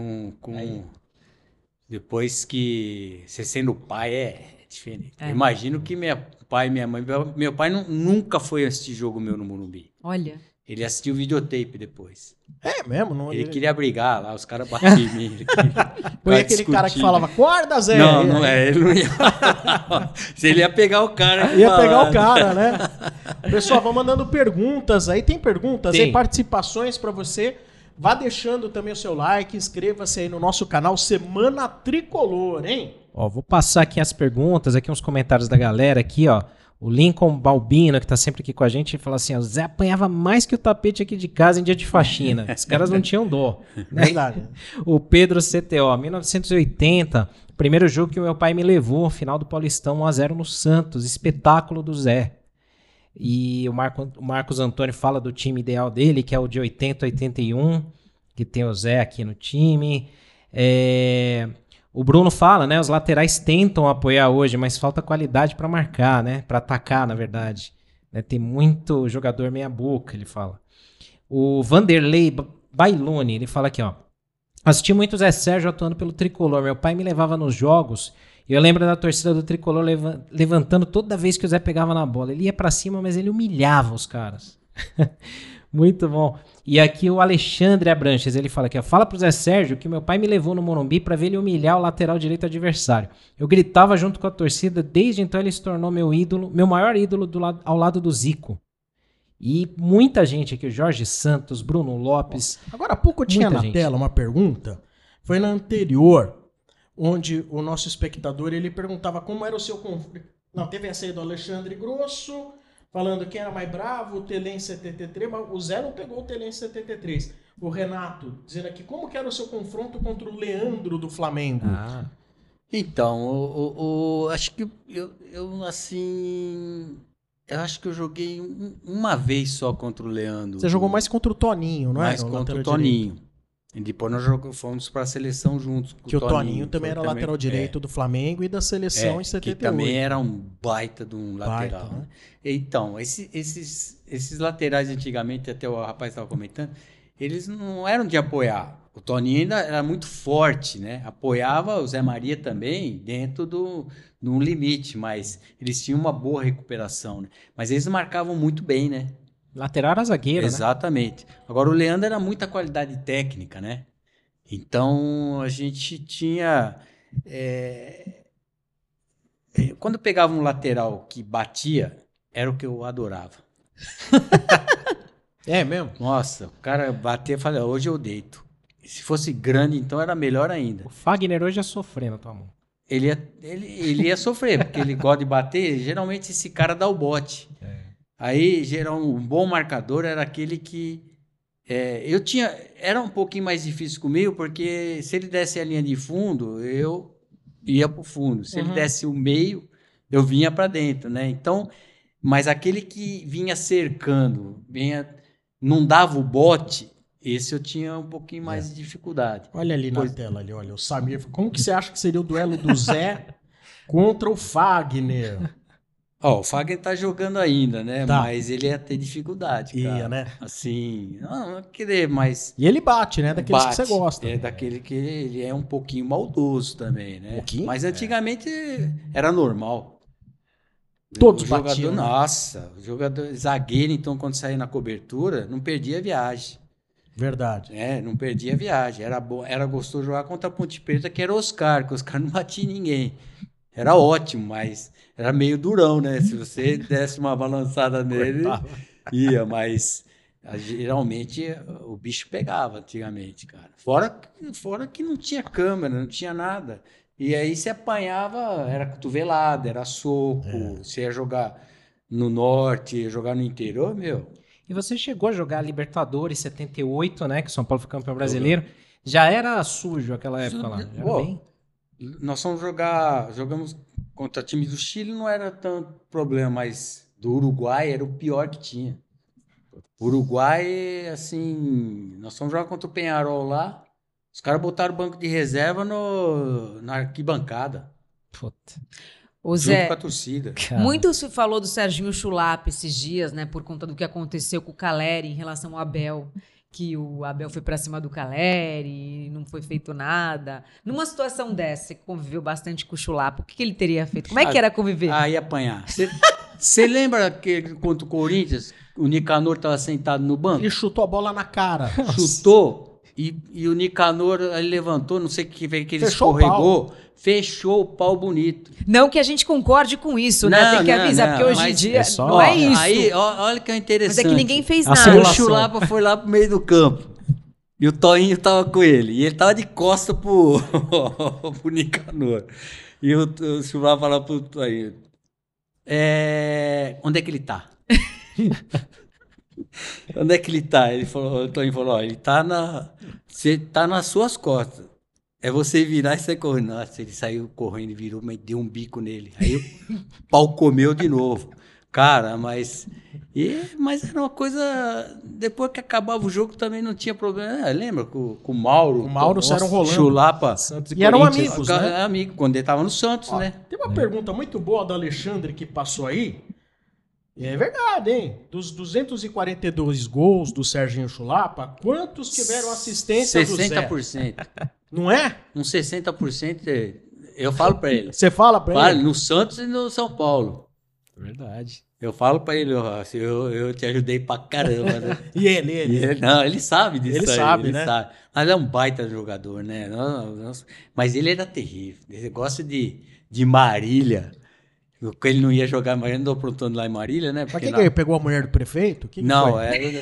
Speaker 4: Depois que você sendo pai é diferente.
Speaker 3: É.
Speaker 4: Eu imagino que meu pai e minha mãe... Meu pai nunca foi assistir jogo meu no Morumbi.
Speaker 3: Olha.
Speaker 4: Ele assistiu videotape depois.
Speaker 1: É mesmo? Não,
Speaker 4: Ele queria brigar lá, os caras batiam em mim.
Speaker 1: Foi aquele cara que falava, acorda, Zé!
Speaker 4: Não é, ele não ia. Se ele ia pegar o cara.
Speaker 1: Ia pegar o cara, né? Pessoal, vão mandando perguntas aí. Tem perguntas aí, participações pra você. Vá deixando também o seu like, inscreva-se aí no nosso canal Semana Tricolor, hein?
Speaker 2: Ó, vou passar aqui as perguntas, aqui uns comentários da galera aqui, ó. O Lincoln Balbino, que tá sempre aqui com a gente, fala assim, ó, o Zé apanhava mais que o tapete aqui de casa em dia de faxina. Os caras não tinham dó. Né?
Speaker 1: Verdade.
Speaker 2: O Pedro CTO, 1980, primeiro jogo que o meu pai me levou, final do Paulistão 1-0 no Santos, espetáculo do Zé. E o Marcos Antônio fala do time ideal dele, que é o de 80-81, que tem o Zé aqui no time. O Bruno fala, né? Os laterais tentam apoiar hoje, mas falta qualidade para marcar, né? Para atacar, na verdade. Né? Tem muito jogador meia boca, ele fala. O Vanderlei Bailone, ele fala aqui, ó. Assisti muito o Zé Sérgio atuando pelo Tricolor. Meu pai me levava nos jogos e eu lembro da torcida do Tricolor levantando toda vez que o Zé pegava na bola. Ele ia para cima, mas ele humilhava os caras. Muito bom. E aqui o Alexandre Abranches, ele fala aqui, ó, fala pro Zé Sérgio que meu pai me levou no Morumbi pra ver ele humilhar o lateral direito adversário. Eu gritava junto com a torcida, desde então ele se tornou meu ídolo, meu maior ídolo ao lado do Zico. E muita gente aqui, o Jorge Santos, Bruno Lopes.
Speaker 1: Agora há pouco tinha na tela uma pergunta, foi na anterior, onde o nosso espectador, ele perguntava como era o seu conflito. Não, teve essa aí do Alexandre Grosso, falando quem era mais bravo, o Tele em 73, mas o Zé não pegou o Tele em 73. O Renato, dizendo aqui, como que era o seu confronto contra o Leandro do Flamengo?
Speaker 4: Então, acho que eu acho que eu joguei uma vez só contra o Leandro.
Speaker 1: Você jogou mais contra o Toninho, não é?
Speaker 4: Mais contra o Toninho. E depois nós fomos para a seleção juntos com
Speaker 1: que o Toninho também era lateral direito do Flamengo e da seleção em 78.
Speaker 4: Que também era um baita de um lateral.
Speaker 1: Né?
Speaker 4: Então, esses laterais antigamente, até o rapaz estava comentando, eles não eram de apoiar. O Toninho ainda era muito forte, né? Apoiava o Zé Maria também dentro de um limite, mas eles tinham uma boa recuperação, né? Mas eles marcavam muito bem, né?
Speaker 2: Lateral era zagueiro,
Speaker 4: Exatamente.
Speaker 2: Né?
Speaker 4: Agora, o Leandro era muita qualidade técnica, né? Então, a gente tinha... Quando pegava um lateral que batia, era o que eu adorava.
Speaker 1: É mesmo?
Speaker 4: Nossa, o cara batia e falava, hoje eu deito. E se fosse grande, então era melhor ainda.
Speaker 2: O Fagner hoje ia sofrer na tua mão.
Speaker 4: Ele ia sofrer, porque ele gosta de bater. Geralmente, esse cara dá o bote. Aí, um bom marcador era aquele que... Era um pouquinho mais difícil comigo, porque se ele desse a linha de fundo, eu ia pro fundo. Se ele desse o meio, eu vinha para dentro, né? Então, mas aquele que vinha cercando, não dava o bote, esse eu tinha um pouquinho mais de dificuldade.
Speaker 1: Olha ali na tela, ali, olha, o Samir. Como que você acha que seria o duelo do Zé contra o Fagner?
Speaker 4: O Fagner tá jogando ainda, né?
Speaker 1: Tá.
Speaker 4: Mas ele ia ter dificuldade, cara.
Speaker 1: Ia, né?
Speaker 4: Assim, não querer, mas...
Speaker 1: E ele bate, né? Daqueles que você gosta.
Speaker 4: É daquele que ele é um pouquinho maldoso também, né?
Speaker 1: Um pouquinho?
Speaker 4: Mas antigamente era normal.
Speaker 1: Todos
Speaker 4: o jogador,
Speaker 1: batiam, né?
Speaker 4: Nossa, o jogador zagueiro, então, quando saía na cobertura, não perdia a viagem.
Speaker 1: Verdade.
Speaker 4: Não perdia a viagem. Era gostoso jogar contra a Ponte Preta, que era o Oscar, que o Oscar não batia em ninguém. Era ótimo, mas era meio durão, né? Se você desse uma balançada nele, ia, mas geralmente o bicho pegava antigamente, cara. Fora que não tinha câmera, não tinha nada. E aí você apanhava, era cotovelada, era soco, você ia jogar no norte, ia jogar no interior, meu.
Speaker 2: E você chegou a jogar Libertadores 78, né? Que o São Paulo foi campeão brasileiro. Já era sujo aquela época lá? Já era bem...
Speaker 4: Nós jogamos contra time do Chile, não era tanto problema, mas do Uruguai era o pior que tinha. O Uruguai, assim, nós fomos jogar contra o Peñarol lá, os caras botaram o banco de reserva na arquibancada,
Speaker 3: Puta.
Speaker 4: junto com a torcida.
Speaker 3: Muito se falou do Serginho Chulapa esses dias, né, por conta do que aconteceu com o Caleri em relação ao Abel, que o Abel foi pra cima do Caleri e não foi feito nada. Numa situação dessa, você conviveu bastante com o Chulapa, o que ele teria feito? Como é que era conviver?
Speaker 4: Aí apanhar. Você lembra que contra o Corinthians, o Nicanor estava sentado no banco?
Speaker 1: Ele chutou a bola na cara.
Speaker 4: Chutou e o Nicanor ele levantou, não sei o que ele
Speaker 1: Fechou
Speaker 4: escorregou, fechou o pau bonito.
Speaker 3: Não que a gente concorde com isso, né? Tem que avisar, porque hoje em dia não é isso.
Speaker 4: Aí, olha que é interessante.
Speaker 3: Mas é que ninguém fez
Speaker 4: O
Speaker 3: nada.
Speaker 4: Chulapa foi lá pro meio do campo. E o Toinho tava com ele. E ele tava de costa pro Nicanor. E o Chulapa falou pro Toinho: onde é que ele tá? Onde é que ele tá? O Toinho falou: ele tá nas suas costas. É você virar e sair correndo. Nossa, ele saiu correndo e virou, mas deu um bico nele. Aí o pau comeu de novo. Cara, mas era uma coisa... Depois que acabava o jogo também não tinha problema. Lembra com o Mauro?
Speaker 1: O Mauro saíram rolando.
Speaker 4: Chulapa.
Speaker 1: E eram amigos, né?
Speaker 4: Amigo, quando ele tava no Santos, né?
Speaker 1: Tem uma pergunta muito boa do Alexandre que passou aí. É verdade, hein? Dos 242 gols do Serginho Chulapa, quantos tiveram assistência do Zé?
Speaker 4: 60%.
Speaker 1: Não é?
Speaker 4: Uns 60%, eu falo pra ele.
Speaker 1: Você fala pra ele?
Speaker 4: No Santos e no São Paulo.
Speaker 2: Verdade.
Speaker 4: Eu falo pra ele: eu te ajudei pra caramba. Né?
Speaker 1: E ele?
Speaker 4: Não, ele sabe disso.
Speaker 1: Ele
Speaker 4: aí,
Speaker 1: sabe,
Speaker 4: ele
Speaker 1: né?
Speaker 4: sabe. Mas é um baita jogador, né? Mas ele era terrível. Ele gosta de Marília. Ele não ia jogar, mas andou aprontando lá em Marília, né?
Speaker 1: Mas quem ele pegou a mulher do prefeito?
Speaker 4: Não,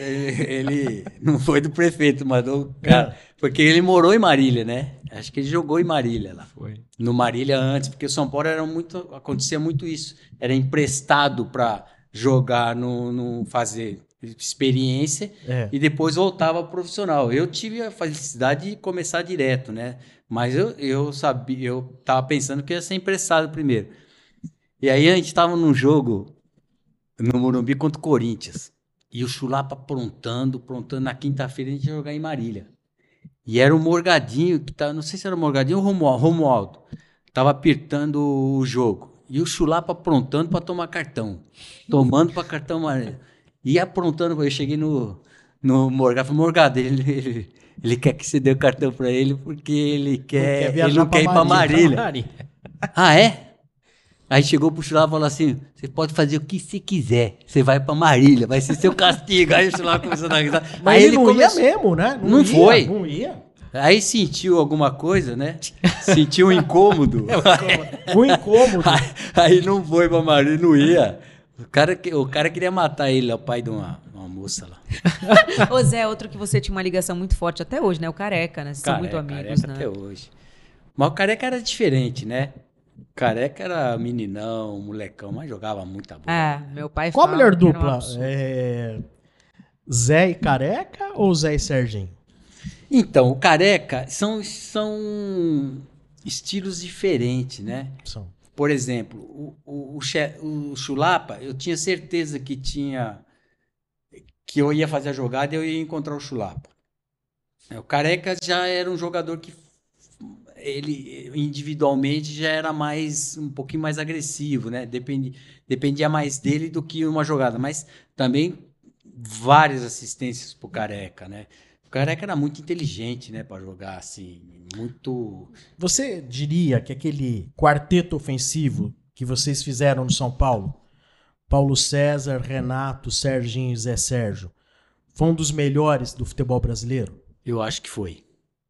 Speaker 4: ele não foi do prefeito, mas do cara. Porque ele morou em Marília, né? Acho que ele jogou em Marília lá.
Speaker 2: Foi.
Speaker 4: No Marília antes, porque o São Paulo acontecia muito isso. Era emprestado para jogar, fazer experiência e depois voltava profissional. Eu tive a felicidade de começar direto, né? Mas eu tava pensando que ia ser emprestado primeiro. E aí a gente tava num jogo no Morumbi contra o Corinthians. E o Chulapa aprontando na quinta-feira a gente ia jogar em Marília. E era o Morgadinho, não sei se era o Morgadinho ou o Romualdo, tava apertando o jogo. E o Chulapa aprontando para tomar cartão. Tomando para cartão amarelo. E aprontando, eu cheguei no Morgado, falei: Morgado, ele quer que você dê o cartão para ele porque ele não quer ir para Marília. Ah, é? Aí chegou pro Chulapa e falou assim: você pode fazer o que você quiser, você vai pra Marília, vai ser seu castigo. Aí o Chulapa começou a dar risada.
Speaker 1: Mas aí ele não ia mesmo, né?
Speaker 4: Não foi.
Speaker 1: Não ia.
Speaker 4: Aí sentiu alguma coisa, né? Sentiu um incômodo.
Speaker 1: Um incômodo.
Speaker 4: Aí não foi pra Marília, não ia. O cara queria matar ele, o pai de uma moça lá.
Speaker 3: Ô Zé, outro que você tinha uma ligação muito forte até hoje, né? O Careca, né? Vocês são muito amigos, né?
Speaker 4: Até hoje. Mas o Careca era diferente, né? Careca era meninão, molecão, mas jogava muita bola.
Speaker 3: Meu pai
Speaker 1: Qual a melhor
Speaker 3: que era um
Speaker 1: dupla?
Speaker 3: absurdo.
Speaker 1: Zé e Careca ou Zé e Serginho?
Speaker 4: Então, o Careca são estilos diferentes, né?
Speaker 1: São.
Speaker 4: Por exemplo, o Chulapa, eu tinha certeza que eu ia fazer a jogada e eu ia encontrar o Chulapa. O Careca já era um jogador que ele individualmente já era um pouquinho mais agressivo, né? Dependia mais dele do que uma jogada, mas também várias assistências pro Careca, né? O Careca era muito inteligente, né, para jogar assim, muito.
Speaker 1: Você diria que aquele quarteto ofensivo que vocês fizeram no São Paulo, Paulo César, Renato, Serginho e Zé Sérgio, foi um dos melhores do futebol brasileiro?
Speaker 4: Eu acho que foi.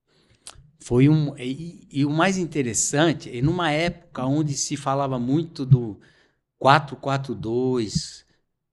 Speaker 4: E o mais interessante, numa época onde se falava muito do 4-4-2,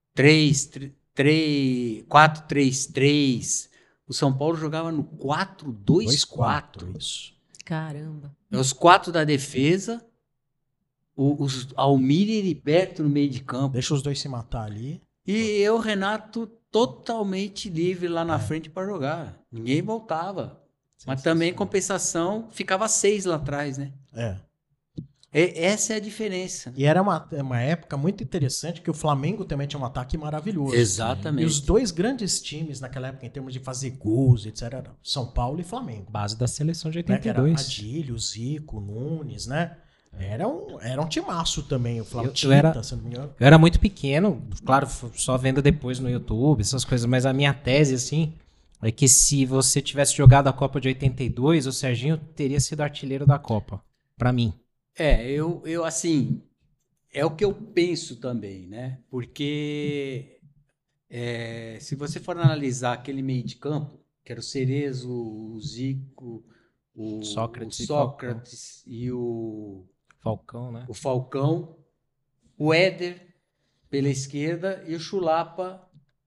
Speaker 4: 4-3-3, o São Paulo jogava no 4-2-4.
Speaker 1: Isso.
Speaker 3: Caramba.
Speaker 4: Os 4 da defesa, os Almir e Heriberto no meio de campo.
Speaker 1: Deixa os dois se matar ali.
Speaker 4: E eu, Renato, totalmente livre lá na frente para jogar. Ninguém voltava. Mas também, em compensação, ficava 6 lá atrás, né? Essa é a diferença.
Speaker 1: E era uma época muito interessante que o Flamengo também tinha um ataque maravilhoso.
Speaker 4: Exatamente.
Speaker 1: E os dois grandes times naquela época, em termos de fazer gols, etc., eram São Paulo e Flamengo.
Speaker 2: Base da seleção de
Speaker 1: Né? Que era
Speaker 2: 82.
Speaker 1: Adílio, Zico, Nunes, né? Era um timaço também, o Flamengo.
Speaker 2: Eu era muito pequeno, claro, só vendo depois no YouTube, essas coisas, mas a minha tese, assim, é que se você tivesse jogado a Copa de 82, o Serginho teria sido artilheiro da Copa, pra mim.
Speaker 4: Eu assim, é o que eu penso também, né? Porque se você for analisar aquele meio de campo, que era o Cerezo, o Zico, o Sócrates e o
Speaker 2: Falcão, né?
Speaker 4: O Falcão, o Éder pela esquerda e o Chulapa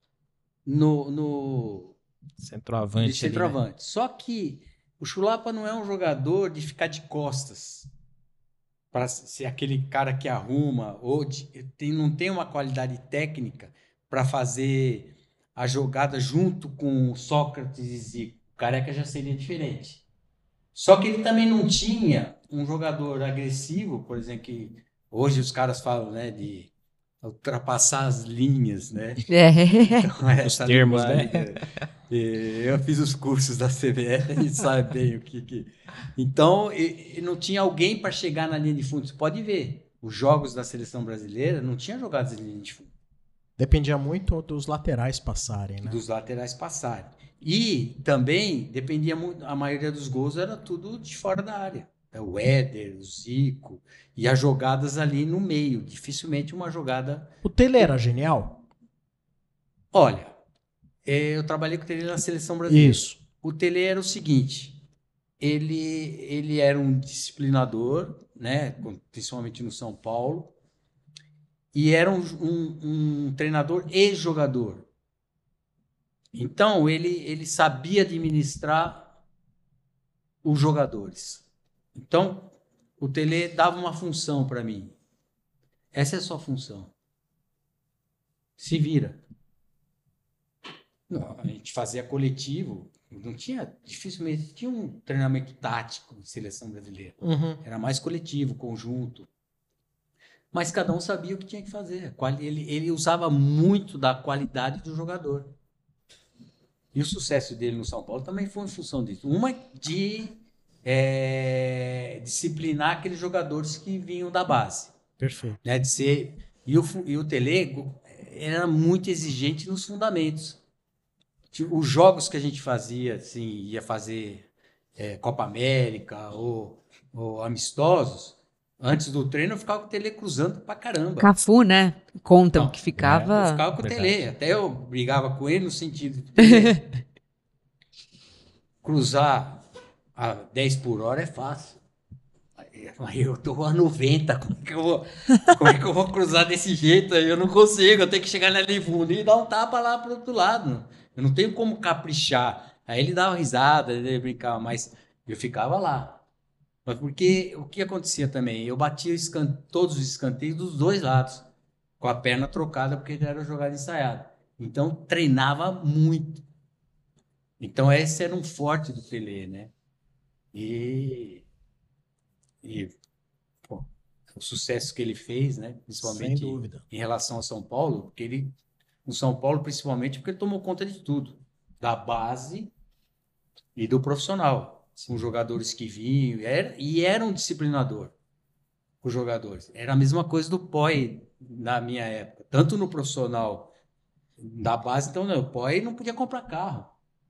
Speaker 4: no
Speaker 2: centroavante.
Speaker 4: De centroavante. Ali, né? Só que o Chulapa não é um jogador de ficar de costas para ser aquele cara que arruma ou não tem uma qualidade técnica para fazer a jogada junto com o Sócrates e Zico. O Careca já seria diferente. Só que ele também não tinha um jogador agressivo, por exemplo, que hoje os caras falam, né, de ultrapassar as linhas, né?
Speaker 2: Então, os termos, né?
Speaker 4: Eu fiz os cursos da CBF e sabe bem o que... Então, não tinha alguém para chegar na linha de fundo. Você pode ver, os jogos da seleção brasileira não tinha jogadas em linha de fundo.
Speaker 1: Dependia muito dos laterais passarem, né?
Speaker 4: Dos laterais passarem. E também dependia muito, a maioria dos gols era tudo de fora da área. O Éder, o Zico, e as jogadas ali no meio. Dificilmente uma jogada...
Speaker 1: O Tele era genial?
Speaker 4: Olha, eu trabalhei com o Tele na seleção brasileira.
Speaker 1: Isso.
Speaker 4: O Tele era o seguinte, ele era um disciplinador, né, principalmente no São Paulo, e era um treinador e jogador. Então, ele sabia administrar os jogadores. Então, o Tele dava uma função para mim. Essa é a sua função. Se vira. Não, a gente fazia coletivo, não tinha, dificilmente tinha um treinamento tático em seleção brasileira.
Speaker 1: Uhum.
Speaker 4: Era mais coletivo, conjunto. Mas cada um sabia o que tinha que fazer. Ele usava muito da qualidade do jogador. E o sucesso dele no São Paulo também foi em função disso. Uma de disciplinar aqueles jogadores que vinham da base.
Speaker 1: Perfeito.
Speaker 4: Né, e o Tele era muito exigente nos fundamentos. Os jogos que a gente fazia, assim, ia fazer Copa América ou amistosos, antes do treino eu ficava com o Tele cruzando pra caramba.
Speaker 3: Cafu, né? Contam que ficava...
Speaker 4: Eu ficava com o Tele. Até eu brigava com ele no sentido de cruzar a 10 por hora é fácil. Eu tô a 90, como é que eu vou cruzar desse jeito? Eu não consigo, eu tenho que chegar na linha de fundo e dar um tapa lá pro outro lado. Eu não tenho como caprichar. Aí ele dava risada, ele brincava, mas eu ficava lá. Mas porque o que acontecia também? Eu batia todos os escanteios dos dois lados, com a perna trocada, porque já era jogada ensaiada. Então, treinava muito. Então, esse era um forte do Pelé, né? E pô, o sucesso que ele fez, né? Principalmente
Speaker 1: sem dúvida,
Speaker 4: em relação ao São Paulo, porque no São Paulo, principalmente, porque ele tomou conta de tudo, da base e do profissional. Com jogadores que vinham, e era um disciplinador com os jogadores. Era a mesma coisa do Poi na minha época, tanto no profissional da base, então não, o Poi não podia comprar carro.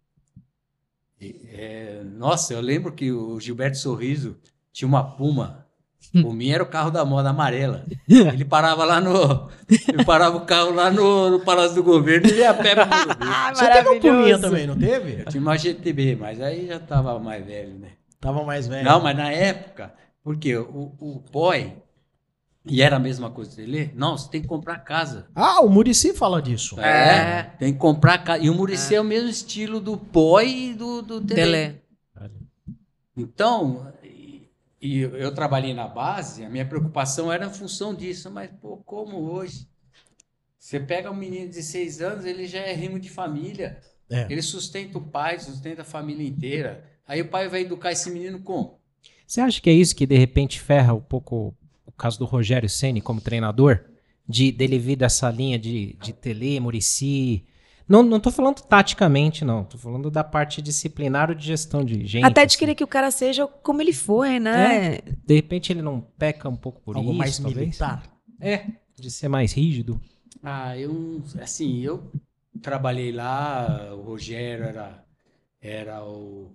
Speaker 4: Nossa, eu lembro que o Gilberto Sorriso tinha uma Puma. O meu era o carro da moda amarela. Ele parava o carro lá no Palácio do Governo e ia a pé para o
Speaker 1: Você teve um Puminha também, não teve?
Speaker 4: Eu tinha uma GTB, mas aí já estava mais velho, né?
Speaker 1: Tava mais velho.
Speaker 4: Não, mas na época, porque o Poi, e era a mesma coisa dele, não, você tem que comprar casa.
Speaker 1: Ah, o Muricy fala disso.
Speaker 4: Tem que comprar casa. E o Muricy é o mesmo estilo do Poi e do Tele. Então... E eu trabalhei na base, a minha preocupação era em função disso. Mas, pô, como hoje? Você pega um menino de 16 anos, ele já é rimo de família. Ele sustenta o pai, sustenta a família inteira. Aí o pai vai educar esse menino como?
Speaker 2: Você acha que é isso que, de repente, ferra um pouco o caso do Rogério Ceni como treinador, dele vir dessa linha de Tele, Muricy. Não tô falando taticamente, não. Tô falando da parte disciplinar ou de gestão de gente.
Speaker 3: Até de querer que o cara seja como ele foi, né?
Speaker 2: De repente ele não peca um pouco por
Speaker 1: Algo
Speaker 2: isso,
Speaker 1: mais
Speaker 2: talvez.
Speaker 1: militar.
Speaker 2: De ser mais rígido.
Speaker 4: Eu trabalhei lá, o Rogério era o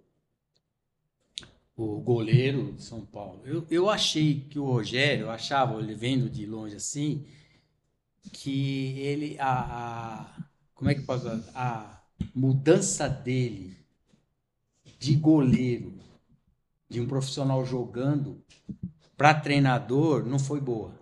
Speaker 4: goleiro de São Paulo. Eu achei que o Rogério, eu achava, ele vendo de longe assim, que ele, como é que posso falar? A mudança dele de goleiro, de um profissional jogando para treinador, não foi boa.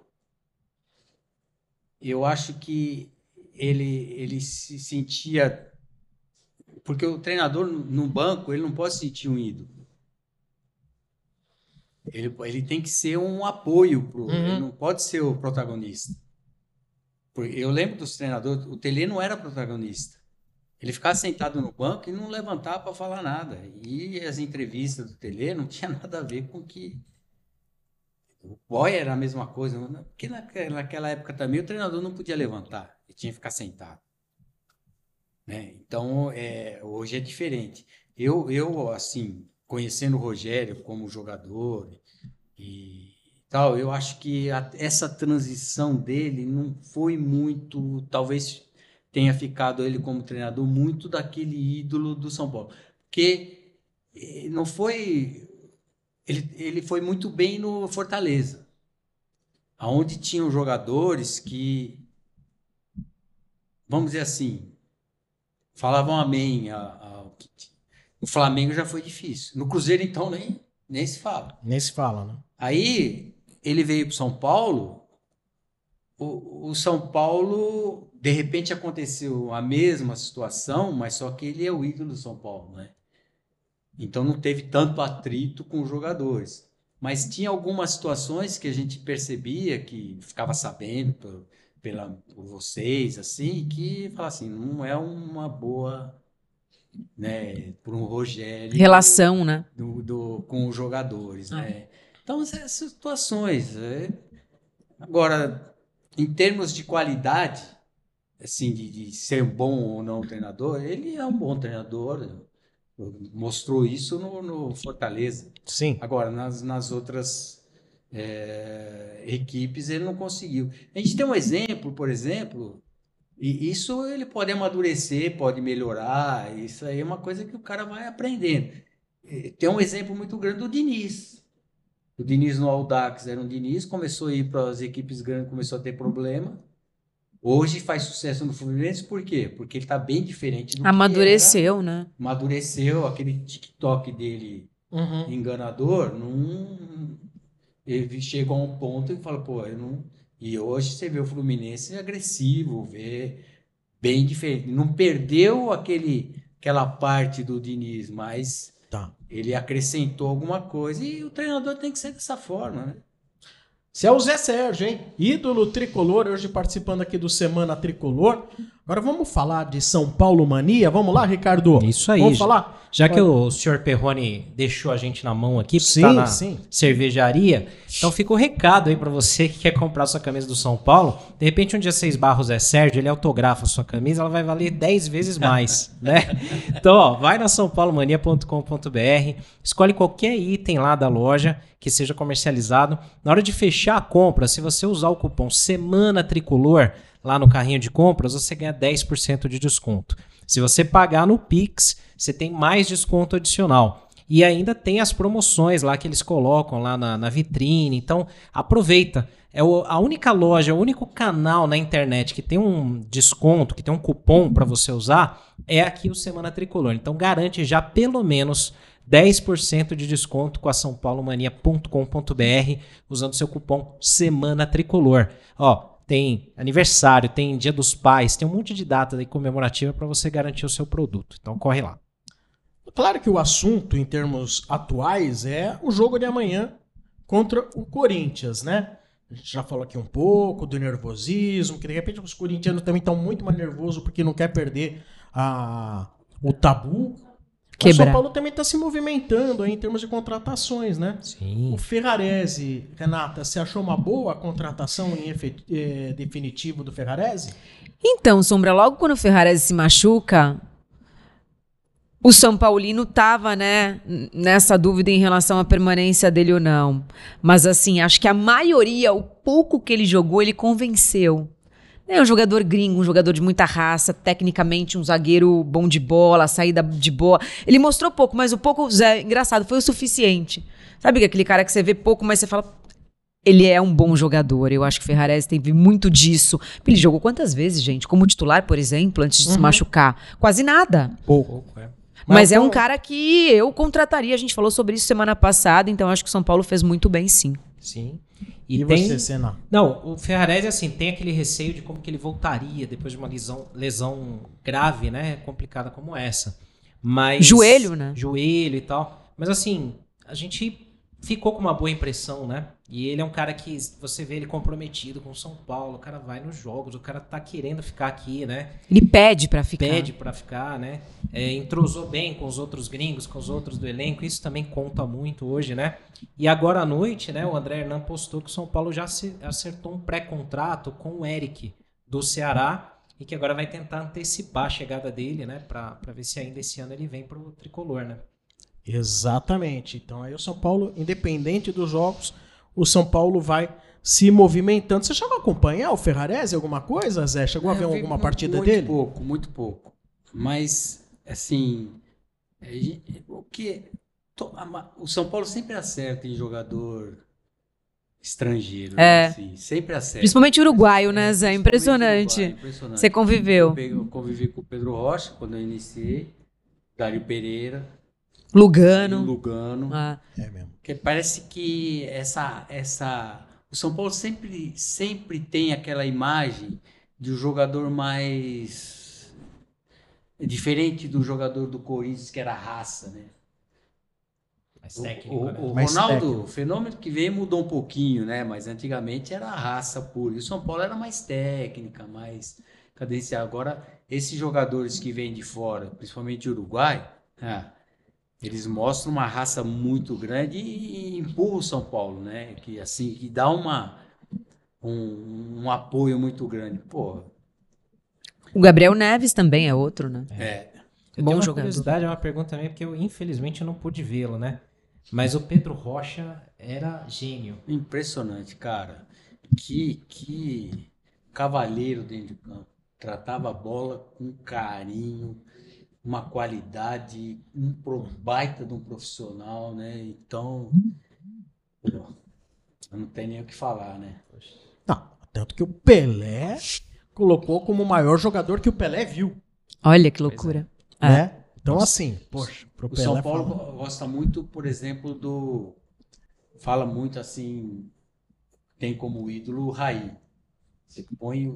Speaker 4: Eu acho que ele se sentia... Porque o treinador no banco, ele não pode sentir um ídolo. Ele tem que ser um apoio, ele não pode ser o protagonista. Eu lembro dos treinadores, o Tele não era protagonista. Ele ficava sentado no banco e não levantava para falar nada. E as entrevistas do Tele não tinha nada a ver com que... O Boy era a mesma coisa, porque naquela época também o treinador não podia levantar, ele tinha que ficar sentado. Né? Então, hoje é diferente. Eu, assim, conhecendo o Rogério como jogador e tal, eu acho que essa transição dele não foi muito, talvez tenha ficado ele como treinador muito daquele ídolo do São Paulo. Porque não foi... Ele foi muito bem no Fortaleza, onde tinham jogadores que, vamos dizer assim, falavam amém. No Flamengo já foi difícil. No Cruzeiro, então, nem se fala.
Speaker 1: Nem se fala, né?
Speaker 4: Aí, ele veio para São Paulo, o São Paulo, de repente, aconteceu a mesma situação, mas só que ele é o ídolo do São Paulo, né? Então não teve tanto atrito com os jogadores. Mas tinha algumas situações que a gente percebia, que ficava sabendo por vocês, assim, que fala assim, não é uma boa, né, por um Rogério...
Speaker 3: Relação, né?
Speaker 4: Com os jogadores, né? Então, essas situações... Agora, em termos de qualidade, assim, de ser bom ou não treinador, ele é um bom treinador, mostrou isso no Fortaleza.
Speaker 1: Sim.
Speaker 4: Agora, nas outras equipes, ele não conseguiu. A gente tem um exemplo, por exemplo, e isso ele pode amadurecer, pode melhorar, isso aí é uma coisa que o cara vai aprendendo. Tem um exemplo muito grande do Diniz. O Diniz no Audax era um Diniz, começou a ir para as equipes grandes, começou a ter problema. Hoje faz sucesso no Fluminense, por quê? Porque ele está bem diferente do que
Speaker 3: Amadureceu, né?
Speaker 4: Amadureceu, aquele TikTok dele enganador, ele chegou a um ponto e fala, pô, eu não... E hoje você vê o Fluminense agressivo, vê bem diferente. Não perdeu aquela parte do Diniz, mas ele acrescentou alguma coisa e o treinador tem que ser dessa forma, né?
Speaker 1: Esse é o Zé Sérgio, hein? Ídolo tricolor, hoje participando aqui do Semana Tricolor. Agora vamos falar de São Paulo Mania. Vamos lá, Ricardo?
Speaker 2: Isso aí.
Speaker 1: Vamos falar?
Speaker 2: Já que o senhor Perrone deixou a gente na mão aqui,
Speaker 1: sim,
Speaker 2: tá na
Speaker 1: sim.
Speaker 2: cervejaria, então fica o recado aí pra você que quer comprar sua camisa do São Paulo. De repente um dia você esbarra o Zé Sérgio, ele autografa a sua camisa, ela vai valer 10 vezes mais, né? Então, ó, vai na sãopaulomania.com.br, escolhe qualquer item lá da loja que seja comercializado. Na hora de fechar a compra, se você usar o cupom Semana Tricolor lá no carrinho de compras, você ganha 10% de desconto. Se você pagar no Pix, você tem mais desconto adicional. E ainda tem as promoções lá que eles colocam lá na vitrine. Então, aproveita. É a única loja, o único canal na internet que tem um desconto, que tem um cupom para você usar, é aqui o Semana Tricolor. Então, garante já pelo menos 10% de desconto com a sãopaulomania.com.br usando seu cupom Semana Tricolor. Ó, tem aniversário, tem Dia dos Pais, tem um monte de data aí comemorativa para você garantir o seu produto. Então corre lá.
Speaker 1: Claro que o assunto, em termos atuais, é o jogo de amanhã contra o Corinthians, né? A gente já falou aqui um pouco do nervosismo, que de repente os corintianos também estão muito mais nervosos porque não quer perder o tabu. Mas o São
Speaker 3: Quebrar.
Speaker 1: Paulo também está se movimentando aí em termos de contratações, né?
Speaker 2: Sim.
Speaker 1: O Ferrarese, Renata, você achou uma boa contratação definitivo do Ferrarese?
Speaker 3: Então, Sombra, logo quando o Ferrarese se machuca, o São Paulino estava, né, nessa dúvida em relação à permanência dele ou não. Mas, assim, acho que a maioria, o pouco que ele jogou, ele convenceu. É um jogador gringo, um jogador de muita raça, tecnicamente um zagueiro bom de bola, saída de boa. Ele mostrou pouco, mas o pouco, Zé, engraçado, foi o suficiente. Sabe aquele cara que você vê pouco, mas você fala... Ele é um bom jogador. Eu acho que o Ferrarese teve muito disso. Ele jogou quantas vezes, gente? Como titular, por exemplo, antes de se machucar? Quase nada.
Speaker 1: Pouco.
Speaker 3: Mas é um cara que eu contrataria. A gente falou sobre isso semana passada, então acho que o São Paulo fez muito bem, sim.
Speaker 2: Sim.
Speaker 1: E
Speaker 2: tem...
Speaker 1: você, Senna?
Speaker 2: Não, o Ferrarese, assim, tem aquele receio de como que ele voltaria depois de uma lesão grave, né? Complicada como essa. Mas...
Speaker 3: Joelho, né?
Speaker 2: Joelho e tal. Mas, assim, a gente ficou com uma boa impressão, né? E ele é um cara que você vê ele comprometido com o São Paulo. O cara vai nos jogos, o cara tá querendo ficar aqui, né?
Speaker 3: Ele pede pra ficar.
Speaker 2: Pede pra ficar, né? Entrosou bem com os outros gringos, com os outros do elenco. Isso também conta muito hoje, né? E agora à noite, né? O André Hernan postou que o São Paulo já acertou um pré-contrato com o Eric do Ceará e que agora vai tentar antecipar a chegada dele, né? Pra ver se ainda esse ano ele vem pro tricolor, né?
Speaker 1: Exatamente. Então aí o São Paulo, independente dos jogos, o São Paulo vai se movimentando. Você chegou a acompanhar o Ferrarese, alguma coisa, Zé? Chegou a ver alguma partida dele?
Speaker 4: Muito pouco. Mas, assim, o São Paulo sempre acerta em jogador estrangeiro.
Speaker 3: É.
Speaker 4: Assim, sempre acerta.
Speaker 3: Principalmente uruguaio, né, Zé? Impressionante.
Speaker 4: Impressionante.
Speaker 3: Você conviveu.
Speaker 4: Eu convivi com o Pedro Rocha quando eu iniciei, Dário Pereira,
Speaker 3: Lugano. Ah.
Speaker 1: É mesmo.
Speaker 4: Porque parece que o São Paulo sempre tem aquela imagem de um jogador mais diferente do jogador do Corinthians, que era raça, né?
Speaker 2: Mais técnico, né?
Speaker 4: O
Speaker 1: Mais
Speaker 4: Ronaldo,
Speaker 1: técnico.
Speaker 4: o fenômeno que veio mudou um pouquinho, né? Mas antigamente era raça pura. E o São Paulo era mais técnica, mais cadenciado. Agora, esses jogadores que vêm de fora, principalmente Uruguai, eles mostram uma raça muito grande e empurram o São Paulo, né? Que assim, que dá um apoio muito grande. Pô,
Speaker 3: O Gabriel Neves também é outro, né?
Speaker 2: Eu
Speaker 3: Bom
Speaker 2: tenho uma
Speaker 3: jogador.
Speaker 2: curiosidade, é uma pergunta também, porque eu infelizmente não pude vê-lo, né? Mas o Pedro Rocha era gênio.
Speaker 4: impressionante, cara. Que cavalheiro dentro de campo. Tratava a bola com carinho, uma qualidade, baita de um profissional, né? Então, pô, eu não tenho nem o que falar, né?
Speaker 1: Não, tanto que o Pelé colocou como o maior jogador que o Pelé viu,
Speaker 3: Olha que loucura.
Speaker 1: né? Então, assim, poxa, pro
Speaker 4: O
Speaker 1: Pelé
Speaker 4: São Paulo
Speaker 1: falar-
Speaker 4: gosta muito, por exemplo, fala muito assim, tem como ídolo o Raí. Você põe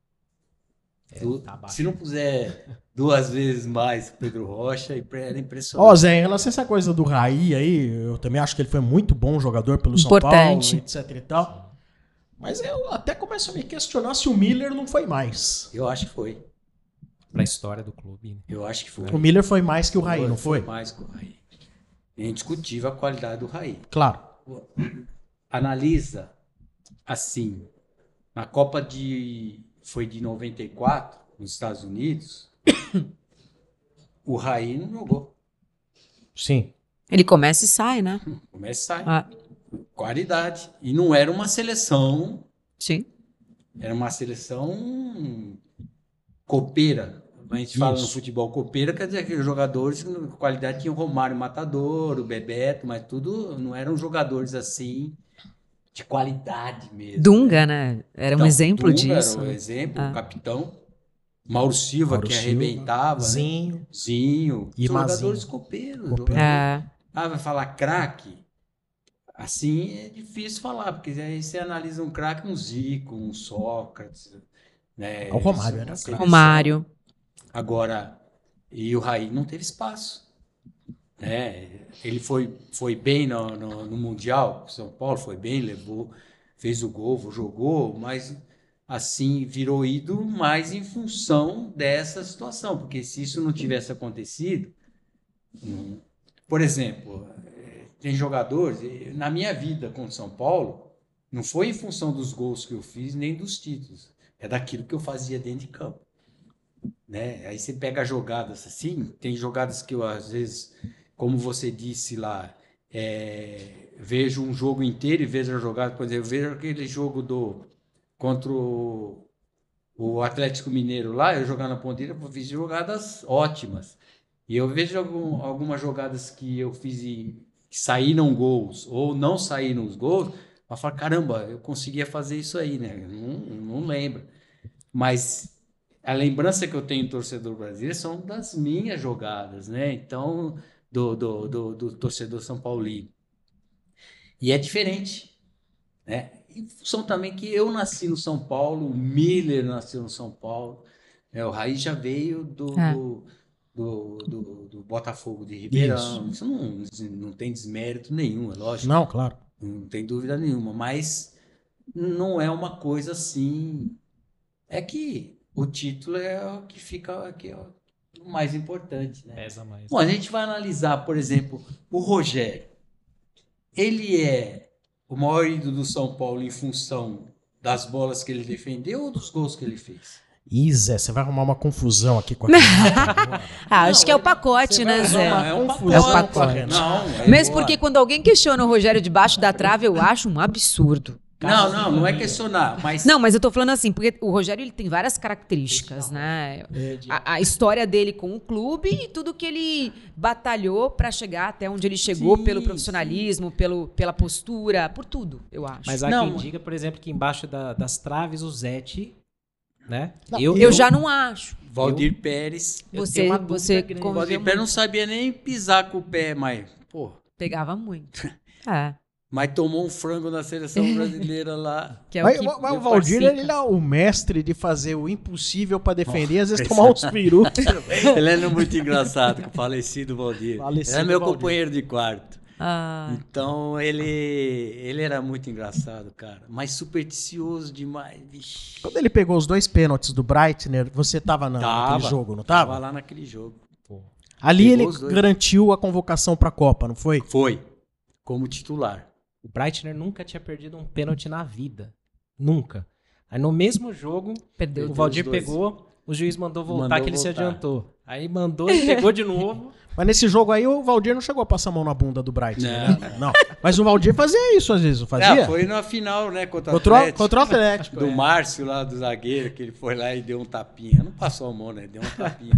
Speaker 2: Tá baixo.
Speaker 4: se não puser 2 vezes mais que o Pedro Rocha, era impressionante.
Speaker 1: Ó, Zé, em relação a essa coisa do Raí aí, eu também acho que ele foi muito bom jogador pelo São
Speaker 3: Importante.
Speaker 1: Paulo, etc e tal. Mas eu até começo a me questionar se o Miller não foi mais.
Speaker 4: Eu acho que foi.
Speaker 2: Pra história do clube, né?
Speaker 4: Eu acho que foi.
Speaker 1: O Miller foi mais que o Raí, não foi?
Speaker 4: Mais que o Raí. É indiscutível a qualidade do Raí.
Speaker 1: Claro.
Speaker 4: Analisa assim, na Copa foi de 94, nos Estados Unidos, o Raí não jogou.
Speaker 1: Sim.
Speaker 3: Ele começa e sai, né?
Speaker 4: Começa e sai.
Speaker 3: Ah,
Speaker 4: Qualidade. E não era uma seleção,
Speaker 3: sim.
Speaker 4: era uma seleção copeira. A gente fala no
Speaker 1: Isso.
Speaker 4: futebol copeira, quer dizer que os jogadores com qualidade tinham o Romário Matador, o Bebeto, mas tudo não eram jogadores assim de qualidade mesmo.
Speaker 3: Dunga, né? Era um
Speaker 4: Então,
Speaker 3: exemplo
Speaker 4: Dunga
Speaker 3: disso.
Speaker 4: Era um exemplo,
Speaker 3: Ah.
Speaker 4: o capitão. Mauro Silva,
Speaker 1: Mauro
Speaker 4: que
Speaker 1: Silva,
Speaker 4: arrebentava. Né?
Speaker 1: Zinho.
Speaker 4: Zinho.
Speaker 1: E
Speaker 4: Jogadores
Speaker 1: Mazinho.
Speaker 4: copeiros.
Speaker 1: Copeiro.
Speaker 3: É.
Speaker 4: Vai falar craque? Assim é difícil falar, porque aí você analisa um craque, um Zico, um Sócrates. Né?
Speaker 1: O Romário era
Speaker 4: Uma
Speaker 1: craque.
Speaker 4: seleção.
Speaker 3: Romário.
Speaker 4: Agora, e o Raí não teve espaço. Né? Ele foi bem no Mundial, São Paulo foi bem, fez o gol, jogou, mas assim virou ídolo mais em função dessa situação, porque se isso não tivesse acontecido, Por exemplo, tem jogadores, na minha vida com o São Paulo, não foi em função dos gols que eu fiz, nem dos títulos. É daquilo que eu fazia dentro de campo. Né? Aí você pega jogadas assim, tem jogadas que eu, às vezes, como você disse lá, vejo um jogo inteiro e vejo a jogada, por exemplo, eu vejo aquele jogo contra o Atlético Mineiro lá, eu jogando na ponteira, eu fiz jogadas ótimas. E eu vejo algumas jogadas que eu fiz e saíram gols ou não saíram os gols, eu falo, caramba, eu conseguia fazer isso aí, né? Não lembro. Mas a lembrança que eu tenho do torcedor brasileiro são das minhas jogadas, né? Então, do torcedor São Paulino. E é diferente, né? Em função também que eu nasci no São Paulo, o Miller nasceu no São Paulo, o Raí já veio do Botafogo de Ribeirão. Isso não tem desmérito nenhum, é lógico.
Speaker 1: Não, claro.
Speaker 4: Não tem dúvida nenhuma, mas não é uma coisa assim. É que o título é o que fica aqui, ó, o mais importante, né?
Speaker 2: Pesa mais.
Speaker 4: Bom, a gente vai analisar, por exemplo, o Rogério. Ele é o maior ídolo do São Paulo em função das bolas que ele defendeu ou dos gols que ele fez?
Speaker 1: Zé, você vai arrumar uma confusão aqui com a
Speaker 3: acho que é o pacote, né, Zé?
Speaker 4: É um
Speaker 1: confusão
Speaker 3: pacote.
Speaker 1: com a Renata.
Speaker 4: Não,
Speaker 3: Mesmo porque quando alguém questiona o Rogério debaixo da trave, eu acho um absurdo.
Speaker 4: Não é questionar, mas...
Speaker 3: Não, mas eu tô falando assim, porque o Rogério ele tem várias características, né? A história dele com o clube e tudo que ele batalhou pra chegar até onde ele chegou,
Speaker 4: Sim,
Speaker 3: pelo profissionalismo, pela postura, por tudo, eu acho.
Speaker 2: Mas há quem diga, por exemplo, que embaixo das traves o Zete, né?
Speaker 1: Não,
Speaker 3: eu já não acho.
Speaker 4: Valdir Pérez...
Speaker 3: Você
Speaker 4: O
Speaker 3: conviveu
Speaker 4: Valdir Pérez não sabia nem pisar com o pé, mas... Pô,
Speaker 3: pegava muito. É.
Speaker 4: mas tomou um frango na seleção brasileira lá.
Speaker 3: Que é
Speaker 1: Mas,
Speaker 3: o que
Speaker 1: mas o Valdir,
Speaker 3: classifica.
Speaker 1: ele é o mestre de fazer o impossível pra defender, às vezes tomar uns perus.
Speaker 4: Ele era muito engraçado, com o falecido Valdir.
Speaker 1: Falecido
Speaker 4: Ele era meu
Speaker 1: Valdir.
Speaker 4: companheiro de quarto.
Speaker 3: Ah,
Speaker 4: Então, ele era muito engraçado, cara. Mas supersticioso demais. Vixe.
Speaker 1: Quando ele pegou os 2 pênaltis do Breitner, você tava naquele jogo, não tava?
Speaker 4: Tava lá naquele jogo.
Speaker 1: Ali
Speaker 4: Pegou
Speaker 1: ele
Speaker 4: os 2.
Speaker 1: garantiu a convocação pra Copa, não foi?
Speaker 4: Foi, como titular.
Speaker 2: O Breitner nunca tinha perdido um pênalti na vida. Nunca. Aí no mesmo jogo,
Speaker 3: perdeu.
Speaker 2: o Valdir
Speaker 4: os dois.
Speaker 2: pegou, o juiz mandou voltar
Speaker 4: Mandou
Speaker 2: que ele se
Speaker 4: voltar.
Speaker 2: adiantou. Aí mandou, ele pegou de novo.
Speaker 1: Mas nesse jogo aí o Valdir não chegou a passar a mão na bunda do Breitner,
Speaker 4: Não.
Speaker 1: né? Não. Mas o Valdir fazia isso às vezes, não fazia?
Speaker 4: Foi na final, né? Contra o
Speaker 1: Contra
Speaker 4: Atlético.
Speaker 1: o Atlético.
Speaker 4: Do Márcio lá, do zagueiro, que ele foi lá e deu um tapinha. Não passou a mão, né? Deu um tapinha.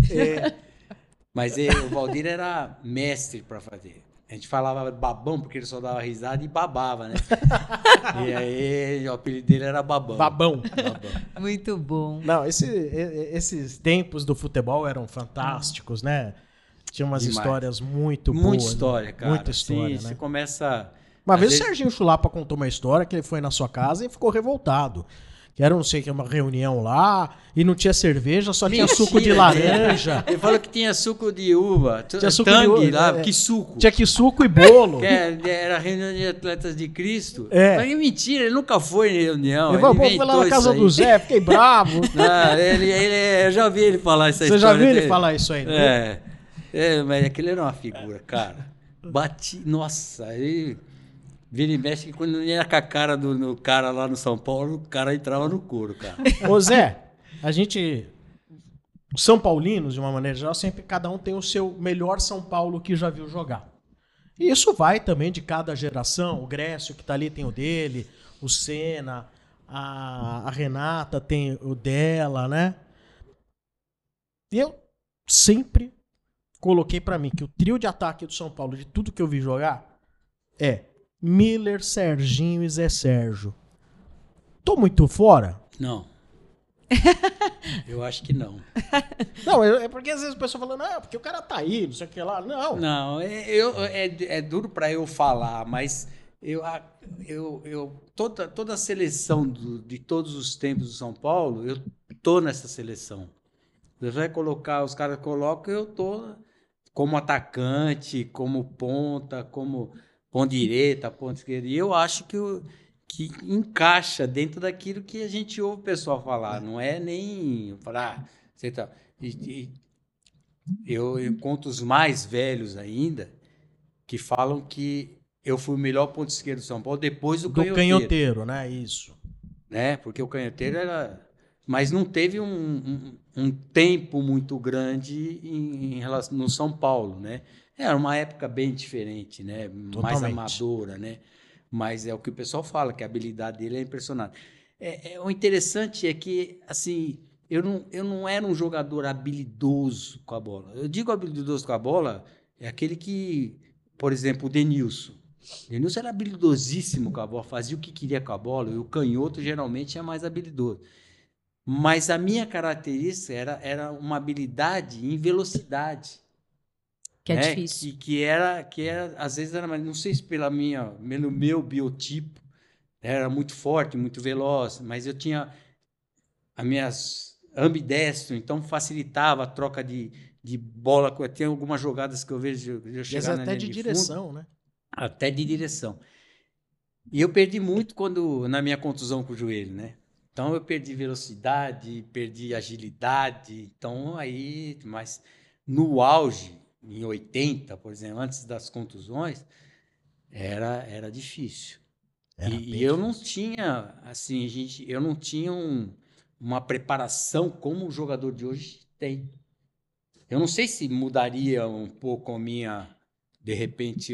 Speaker 4: Mas o Valdir era mestre para fazer. A gente falava babão porque ele só dava risada e babava, né? E aí o apelido dele era Babão.
Speaker 1: Babão.
Speaker 3: Muito bom.
Speaker 1: Não, esses tempos do futebol eram fantásticos, né? Tinha umas
Speaker 4: Demais.
Speaker 1: histórias muito boas.
Speaker 4: Muita história, cara.
Speaker 1: Muita história,
Speaker 4: Sim,
Speaker 1: né?
Speaker 4: você começa...
Speaker 1: Uma
Speaker 4: às
Speaker 1: vez
Speaker 4: vezes-
Speaker 1: o Serginho Chulapa contou uma história que ele foi na sua casa e ficou revoltado. Que era, não sei, que uma reunião lá e não tinha cerveja, só tinha suco de
Speaker 4: Mentira,
Speaker 1: laranja.
Speaker 4: Ele falou que tinha suco de uva.
Speaker 1: Tinha suco de
Speaker 4: tangue
Speaker 1: uva,
Speaker 4: lá,
Speaker 1: é.
Speaker 4: que suco.
Speaker 1: Tinha que suco e bolo.
Speaker 4: Que era a reunião de atletas de Cristo.
Speaker 1: É.
Speaker 4: Mas mentira, ele nunca foi em reunião.
Speaker 1: Ele falou, pô, foi
Speaker 4: inventou
Speaker 1: lá na casa
Speaker 4: isso aí.
Speaker 1: do Zé, fiquei bravo.
Speaker 4: Não, eu já ouvi ele falar essa
Speaker 1: Você
Speaker 4: história.
Speaker 1: já viu ele
Speaker 4: dele.
Speaker 1: falar isso aí? né?
Speaker 4: Mas aquele era uma figura, cara. Nossa, aí vira e mexe que quando não ia com a cara do cara lá no São Paulo, o cara entrava no couro, cara.
Speaker 1: Ô Zé, a gente... Os São Paulinos, de uma maneira geral, sempre cada um tem o seu melhor São Paulo que já viu jogar. E isso vai também de cada geração. O Grécio, que tá ali, tem o dele. O Senna, a Renata tem o dela, né? E eu sempre coloquei pra mim que o trio de ataque do São Paulo, de tudo que eu vi jogar, é Miller, Serginho e Zé Sérgio. Tô muito fora?
Speaker 4: Não. Eu acho que não.
Speaker 1: Não, é porque às vezes o pessoal fala, não, porque o cara tá aí, não sei o que lá. Não.
Speaker 4: Não, é duro para eu falar, mas toda a seleção de todos os tempos do São Paulo, eu tô nessa seleção. Você vai colocar, os caras colocam, eu tô como atacante, como ponta, como ponta direita, ponta esquerda. E eu acho que encaixa dentro daquilo que a gente ouve o pessoal falar. Não é nem falar... Você tá, eu encontro os mais velhos ainda que falam que eu fui o melhor ponto esquerdo do São Paulo depois do
Speaker 1: canhoteiro, né? Isso.
Speaker 4: Né? Porque o canhoteiro era... Mas não teve um tempo muito grande em relação no São Paulo, né? Era uma época bem diferente, né? Mais amadora, né? Mas é o que o pessoal fala, que a habilidade dele é impressionante. O interessante é que, assim, eu não era um jogador habilidoso com a bola. Eu digo habilidoso com a bola, é aquele que, por exemplo, o Denilson. O Denilson era habilidosíssimo com a bola, fazia o que queria com a bola, e o canhoto geralmente é mais habilidoso. Mas a minha característica era uma habilidade em velocidade.
Speaker 3: Que é
Speaker 4: né?
Speaker 3: difícil.
Speaker 4: Que era, às vezes, não sei se pelo meu biotipo, era muito forte, muito veloz, mas eu tinha as minhas ambidestro, então facilitava a troca de bola. Tem algumas jogadas que eu vejo eu chegar na
Speaker 1: até
Speaker 4: linha
Speaker 1: de
Speaker 4: fundo,
Speaker 1: direção, né?
Speaker 4: Até de direção. E eu perdi muito na minha contusão com o joelho, né? Então eu perdi velocidade, perdi agilidade. Então mas no auge, em 80, por exemplo, antes das contusões, era difícil. E eu não tinha, assim, eu não tinha uma preparação como o jogador de hoje tem. Eu não sei se mudaria um pouco de repente,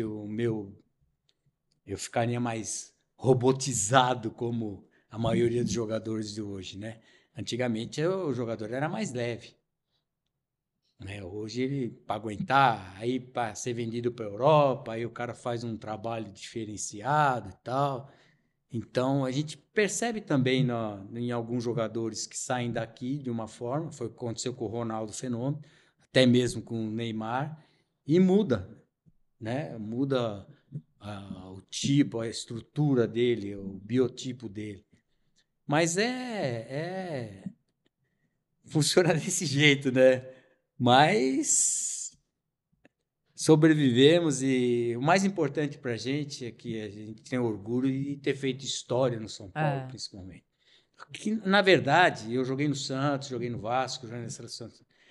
Speaker 4: eu ficaria mais robotizado como a maioria dos jogadores de hoje, né? Antigamente o jogador era mais leve. Né? Hoje, para aguentar, aí para ser vendido para a Europa, aí o cara faz um trabalho diferenciado e tal. Então, a gente percebe também em alguns jogadores que saem daqui de uma forma, foi o que aconteceu com o Ronaldo Fenômeno, até mesmo com o Neymar, e muda, né? Muda o tipo, a estrutura dele, o biotipo dele. Mas funciona desse jeito, né? Mas sobrevivemos e o mais importante para a gente é que a gente tem orgulho de ter feito história no São Paulo, principalmente. Que, na verdade, eu joguei no Santos, joguei no Vasco, joguei na Seleção,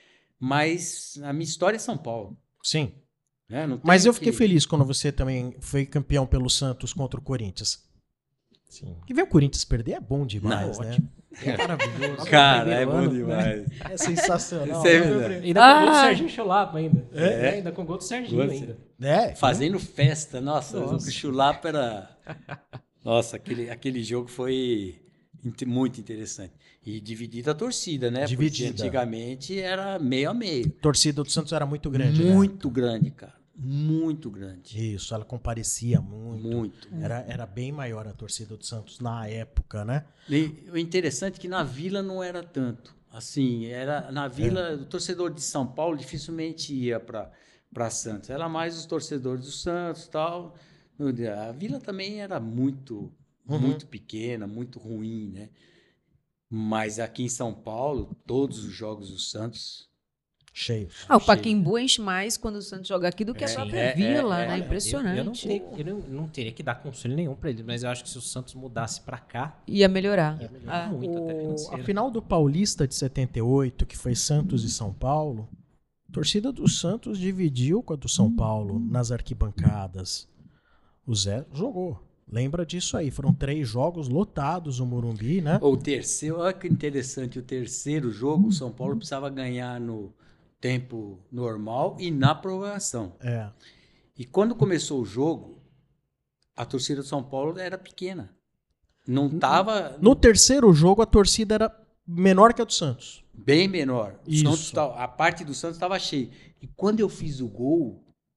Speaker 4: mas a minha história é São Paulo.
Speaker 1: Sim.
Speaker 4: Né?
Speaker 1: Mas eu fiquei feliz quando você também foi campeão pelo Santos contra o Corinthians. Sim. Que ver o Corinthians perder é bom demais, né?
Speaker 2: Ótimo.
Speaker 1: É maravilhoso.
Speaker 4: Cara, é bom demais.
Speaker 1: Né? É sensacional.
Speaker 2: Ainda com gol do Serginho Chulapa ainda. Ainda com gol do Serginho ainda.
Speaker 4: Fazendo festa, nossa. O Chulapa era... Nossa, aquele jogo foi muito interessante. E dividida a torcida, né?
Speaker 1: Dividida.
Speaker 4: Porque antigamente era meio a meio.
Speaker 1: A torcida do Santos era muito grande,
Speaker 4: Muito grande, cara. Muito grande.
Speaker 1: Isso, ela comparecia muito.
Speaker 4: Muito.
Speaker 1: Era bem maior a torcida do Santos na época, né?
Speaker 4: E o interessante é que na Vila não era tanto. Assim, na Vila, o torcedor de São Paulo dificilmente ia para Santos. Era mais os torcedores do Santos e tal. A Vila também era muito pequena, muito ruim, né? Mas aqui em São Paulo, todos os jogos do Santos...
Speaker 1: Cheio.
Speaker 3: O Pacaembu enche mais quando o Santos joga aqui do que a própria Vila, né? Impressionante.
Speaker 2: Eu não teria que dar conselho nenhum para ele, mas eu acho que se o Santos mudasse para cá...
Speaker 3: Ia melhorar.
Speaker 2: Muito até financeiro.
Speaker 1: A final do Paulista de 78, que foi Santos e São Paulo, a torcida do Santos dividiu com a do São Paulo nas arquibancadas. O Zé jogou. Lembra disso aí? Foram 3 jogos lotados no Morumbi, né?
Speaker 4: O terceiro, olha que interessante, o terceiro jogo, o São Paulo precisava ganhar no tempo normal e na prorrogação. E quando começou o jogo, a torcida do São Paulo era pequena. Não tava...
Speaker 1: No terceiro jogo, a torcida era menor que a do Santos.
Speaker 4: Bem menor.
Speaker 1: Isso.
Speaker 4: A parte do Santos estava cheia. E quando eu fiz o gol,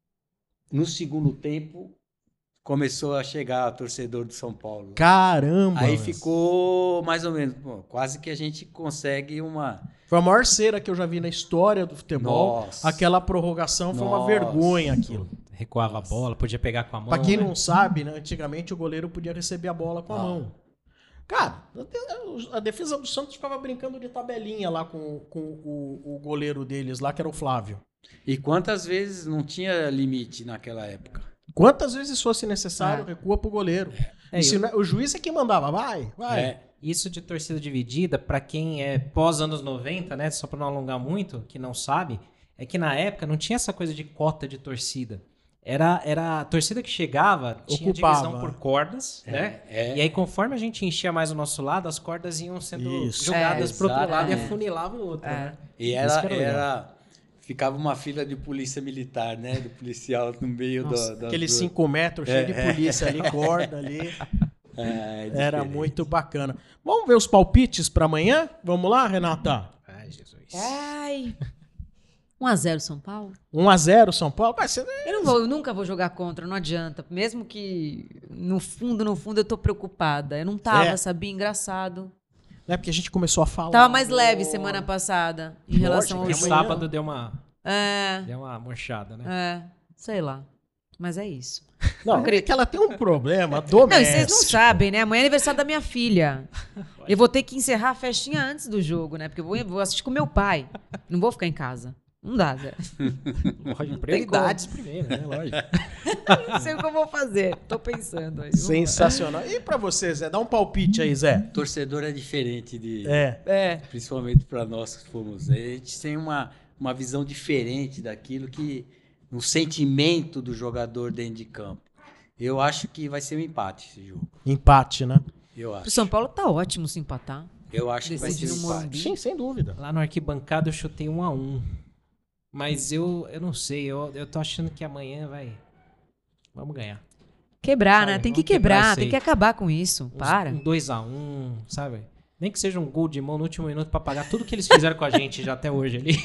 Speaker 4: no segundo tempo, começou a chegar o torcedor do São Paulo.
Speaker 1: Caramba!
Speaker 4: Aí ficou mais ou menos, quase que a gente consegue
Speaker 1: Foi a maior cera que eu já vi na história do futebol.
Speaker 4: Nossa.
Speaker 1: Aquela prorrogação foi uma vergonha aquilo.
Speaker 2: Recuava a bola, podia pegar com a mão.
Speaker 1: Pra quem não sabe, né, antigamente o goleiro podia receber a bola com a mão. Cara, a defesa do Santos ficava brincando de tabelinha lá com o goleiro deles lá, que era o Flávio.
Speaker 4: E quantas vezes não tinha limite naquela época?
Speaker 1: Quantas vezes fosse necessário, recua pro goleiro. O juiz é quem mandava, vai.
Speaker 2: Isso de torcida dividida, pra quem é pós anos 90, né, só pra não alongar muito, que não sabe, é que na época não tinha essa coisa de cota de torcida. Era a torcida que chegava, tinha
Speaker 1: Ocupava.
Speaker 2: divisão por cordas, né? E aí, conforme a gente enchia mais o nosso lado, as cordas iam sendo jogadas pro outro lado e afunilavam o outro, né?
Speaker 4: E
Speaker 2: Isso que era legal.
Speaker 4: ficava uma fila de polícia militar, né? Do policial no meio da...
Speaker 1: Aqueles 5 metros cheio de polícia ali, corda ali. Era muito bacana. Vamos ver os palpites para amanhã? Vamos lá, Renata?
Speaker 2: Ai, Jesus.
Speaker 3: Ai. 1-0 São Paulo?
Speaker 1: 1-0 São Paulo? Vai ser...
Speaker 3: Eu nunca vou jogar contra, não adianta. Mesmo que no fundo eu tô preocupada. Eu não tava, sabia? Engraçado.
Speaker 1: Não é porque a gente começou a falar.
Speaker 3: Tava mais leve semana passada em relação ao
Speaker 2: Porque
Speaker 3: jogo.
Speaker 2: sábado deu uma
Speaker 3: É,
Speaker 2: murchada, né?
Speaker 3: sei lá. Mas é isso.
Speaker 1: Não, é que ela tem um problema
Speaker 3: Não, e
Speaker 1: doméstico.
Speaker 3: vocês não sabem, né? Amanhã é aniversário da minha filha. Eu vou ter que encerrar a festinha antes do jogo, né? Porque eu vou assistir com meu pai. Não vou ficar em casa. Não dá, Zé.
Speaker 2: Lógico, prioridades primeiro, né? Lógico.
Speaker 3: Não sei o que eu vou fazer. Tô pensando aí. Vamos lá.
Speaker 1: Sensacional. E pra você, Zé? Dá um palpite aí, Zé.
Speaker 4: Torcedor é diferente de... Principalmente para nós que fomos. A gente tem uma visão diferente daquilo que... No sentimento do jogador dentro de campo. Eu acho que vai ser um empate esse jogo.
Speaker 1: Empate, né?
Speaker 4: Eu
Speaker 3: Pro
Speaker 4: acho.
Speaker 3: São Paulo tá ótimo se empatar.
Speaker 4: Eu acho que vai ser
Speaker 3: Decidir
Speaker 4: um
Speaker 3: no
Speaker 4: empate.
Speaker 3: Morumbi.
Speaker 1: Sim, sem dúvida.
Speaker 2: Lá no arquibancada eu chutei 1-1. Mas eu não sei, eu tô achando que amanhã vamos ganhar.
Speaker 3: Quebrar,
Speaker 2: Sabe,
Speaker 3: né? Tem que
Speaker 2: vamos quebrar
Speaker 3: quebrar,
Speaker 2: isso
Speaker 3: tem
Speaker 2: aí.
Speaker 3: que acabar com isso. Para.
Speaker 2: Um 2-1, sabe? Nem que seja um gol de mão no último minuto pra pagar tudo que eles fizeram com a gente já até hoje ali.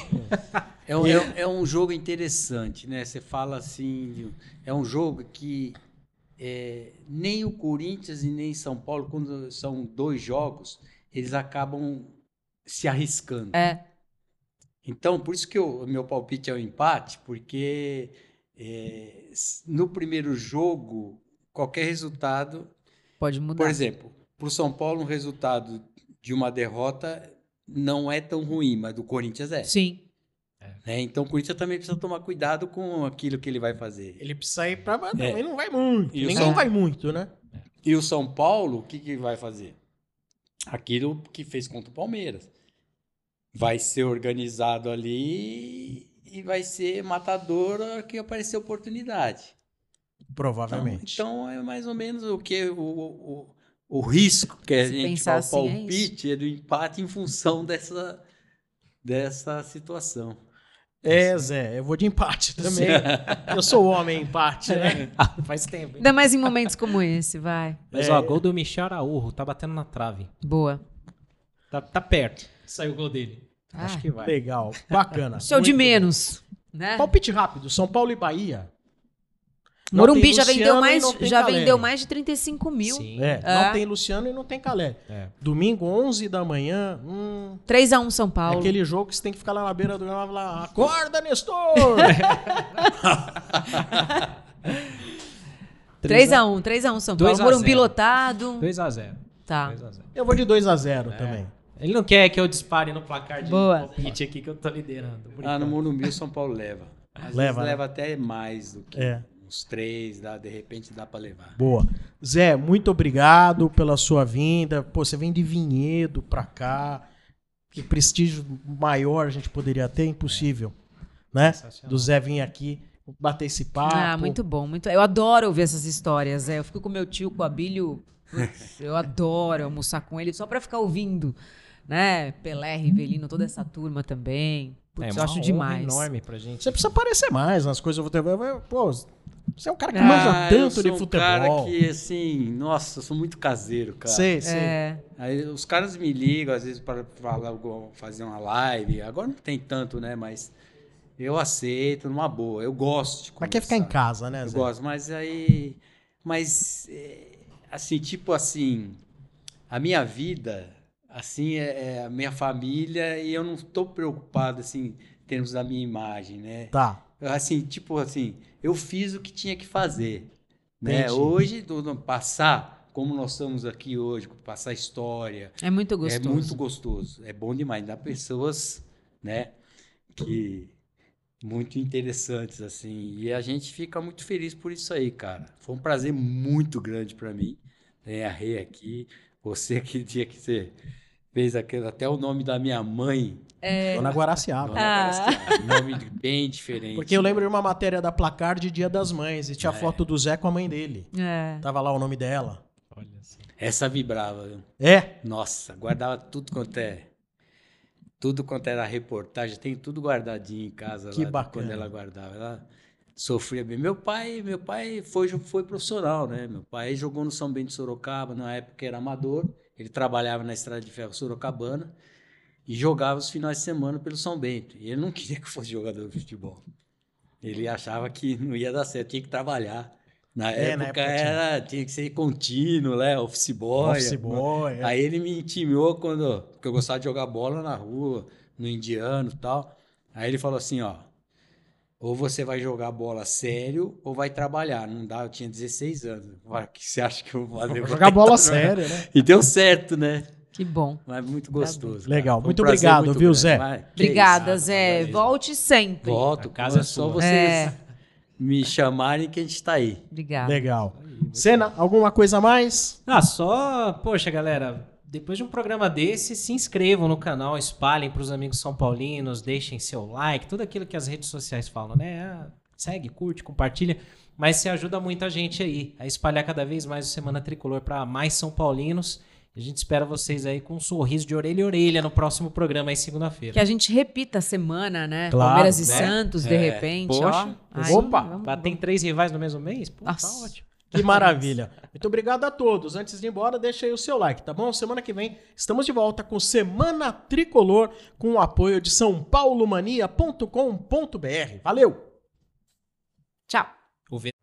Speaker 4: É um jogo interessante, né? Você fala assim, é um jogo que nem o Corinthians e nem São Paulo, quando são 2 jogos, eles acabam se arriscando. Então, por isso que o meu palpite é o empate, porque no primeiro jogo, qualquer resultado...
Speaker 3: Pode mudar.
Speaker 4: Por exemplo, para o São Paulo, um resultado de uma derrota não é tão ruim, mas do Corinthians é.
Speaker 3: Sim.
Speaker 4: Né? Então, o Corinthians também precisa tomar cuidado com aquilo que ele vai fazer.
Speaker 1: Ele precisa ir pra... Também não vai muito.
Speaker 4: E o
Speaker 1: Ninguém vai muito, né?
Speaker 4: E o São Paulo, o que vai fazer? Aquilo que fez contra o Palmeiras. Vai ser organizado ali e vai ser matador a hora que aparecer oportunidade.
Speaker 1: Provavelmente.
Speaker 4: Então é mais ou menos o que o risco que a
Speaker 3: Se
Speaker 4: gente
Speaker 3: pensar
Speaker 4: fala, o
Speaker 3: assim, é
Speaker 4: palpite é do empate em função dessa situação.
Speaker 1: Zé, eu vou de empate também. Eu sou o homem empate, né?
Speaker 2: Faz tempo, hein?
Speaker 3: Ainda mais em momentos como esse, vai.
Speaker 2: Mas ó, gol do Michel Araújo, tá batendo na trave.
Speaker 3: Boa.
Speaker 2: Tá perto. Saiu o gol dele. Acho que vai.
Speaker 1: Legal, bacana.
Speaker 3: Show de
Speaker 1: Muito
Speaker 3: menos, né?
Speaker 1: bom. Palpite rápido, São Paulo e Bahia. Não
Speaker 3: Morumbi
Speaker 1: tem
Speaker 3: já
Speaker 1: Luciano
Speaker 3: vendeu
Speaker 1: e não tem
Speaker 3: já
Speaker 1: Caleri.
Speaker 3: vendeu mais de 35 mil.
Speaker 2: Sim.
Speaker 1: Não tem Luciano e não tem Calé. Domingo, 11 da manhã.
Speaker 3: 3-1 São Paulo.
Speaker 1: Aquele jogo que você tem que ficar lá na beira do gramado lá. Acorda, Nestor!
Speaker 3: 3-1 São Paulo.
Speaker 2: 2 a 0.
Speaker 3: Morumbi lotado.
Speaker 2: 2-0.
Speaker 3: Tá.
Speaker 2: 2-0.
Speaker 1: Eu vou de 2-0 também.
Speaker 2: Ele não quer que eu dispare no placar de
Speaker 3: Boa.
Speaker 2: palpite aqui que eu tô liderando.
Speaker 4: No Morumbi o São Paulo leva. Às
Speaker 1: Leva,
Speaker 4: vezes
Speaker 1: né?
Speaker 4: leva até mais do que uns 3, de repente dá para levar.
Speaker 1: Boa. Zé, muito obrigado pela sua vinda. Pô, você vem de Vinhedo pra cá. Que prestígio maior a gente poderia ter? Impossível. Né?
Speaker 2: Sensacional.
Speaker 1: Do Zé vir aqui bater esse papo.
Speaker 3: Muito bom. Eu adoro ouvir essas histórias. Eu fico com meu tio, com o Abílio. Putz, eu adoro almoçar com ele só pra ficar ouvindo. Né? Pelé, Rivelino, toda essa turma também. Putz, eu acho demais.
Speaker 2: Enorme pra gente.
Speaker 1: Você precisa aparecer mais nas coisas do futebol. Pô, você é um cara que manja tanto de
Speaker 4: eu sou
Speaker 1: futebol.
Speaker 4: um cara que, assim, nossa, eu sou muito caseiro, cara.
Speaker 1: Sei.
Speaker 4: Aí os caras me ligam, às vezes, para fazer uma live. Agora não tem tanto, né? Mas eu aceito numa boa. Eu gosto de
Speaker 1: Mas quer ficar em casa, né,
Speaker 4: Eu
Speaker 1: Zé?
Speaker 4: gosto, mas aí... Mas, assim, tipo assim, a minha vida, assim, é a minha família e eu não estou preocupado, assim, em termos da minha imagem, né?
Speaker 1: Tá.
Speaker 4: Assim, tipo assim, eu fiz o que tinha que fazer, né?
Speaker 1: Entendi.
Speaker 4: Hoje, passar, como nós estamos aqui hoje, passar história,
Speaker 3: É muito gostoso.
Speaker 4: é muito gostoso, é bom demais. Dá pessoas, né, que muito interessantes, assim, e a gente fica muito feliz por isso aí, cara. Foi um prazer muito grande para mim, ter a Rê aqui, você que tinha que ser fez aquele, até o nome da minha mãe.
Speaker 1: Dona Guaraciaba.
Speaker 4: Um nome bem diferente.
Speaker 1: Porque eu lembro de uma matéria da Placar de Dia das Mães e tinha foto do Zé com a mãe dele. Tava lá o nome dela.
Speaker 2: Olha assim.
Speaker 4: Essa vibrava, viu?
Speaker 1: É?
Speaker 4: Nossa, guardava tudo quanto era reportagem, tem tudo guardadinho em casa.
Speaker 1: Que
Speaker 4: lá,
Speaker 1: bacana.
Speaker 4: Quando ela guardava. Ela sofria bem. Meu pai foi profissional, né? Meu pai jogou no São Bento de Sorocaba, na época era amador. Ele trabalhava na Estrada de Ferro Sorocabana e jogava os finais de semana pelo São Bento. E ele não queria que eu fosse jogador de futebol. Ele achava que não ia dar certo, tinha que trabalhar. Na época tinha que ser contínuo, né? Office boy. Aí ele me intimou porque eu gostava de jogar bola na rua, no Indiano e tal. Aí ele falou assim, ó, ou você vai jogar bola sério ou vai trabalhar. Não dá, eu tinha 16 anos. O que você acha que eu vou fazer?
Speaker 1: Vou jogar bola séria, né?
Speaker 4: E deu certo, né?
Speaker 3: Que bom.
Speaker 4: Mas muito gostoso.
Speaker 1: Legal,
Speaker 4: Foi um
Speaker 1: muito
Speaker 4: prazer
Speaker 1: obrigado,
Speaker 4: muito
Speaker 1: viu,
Speaker 4: grande.
Speaker 1: Zé?
Speaker 4: Mas,
Speaker 3: Obrigada,
Speaker 4: isso,
Speaker 3: Zé.
Speaker 4: valeu.
Speaker 3: Volte sempre.
Speaker 4: Volto,
Speaker 2: A casa é
Speaker 4: só
Speaker 2: sua.
Speaker 4: vocês me chamarem que a gente tá aí.
Speaker 3: Obrigada.
Speaker 1: Legal. Senna, alguma coisa a mais?
Speaker 2: Poxa, galera, depois de um programa desse, se inscrevam no canal, espalhem para os amigos são paulinos, deixem seu like, tudo aquilo que as redes sociais falam, né? Segue, curte, compartilha, mas você ajuda muita gente aí a espalhar cada vez mais o Semana Tricolor para mais São Paulinos. A gente espera vocês aí com um sorriso de orelha a orelha no próximo programa aí segunda-feira.
Speaker 3: Que a gente repita a semana, né?
Speaker 1: Claro,
Speaker 3: Palmeiras e
Speaker 1: né?
Speaker 3: Santos, de repente,
Speaker 4: Poxa.
Speaker 3: ó. Aí,
Speaker 1: Opa!
Speaker 2: Tem 3 rivais no mesmo mês? Pô, tá
Speaker 3: Nossa.
Speaker 2: ótimo.
Speaker 1: Que maravilha. Muito obrigado a todos. Antes de ir embora, deixa aí o seu like, tá bom? Semana que vem estamos de volta com Semana Tricolor com o apoio de SãoPauloMania.com.br. Valeu!
Speaker 3: Tchau.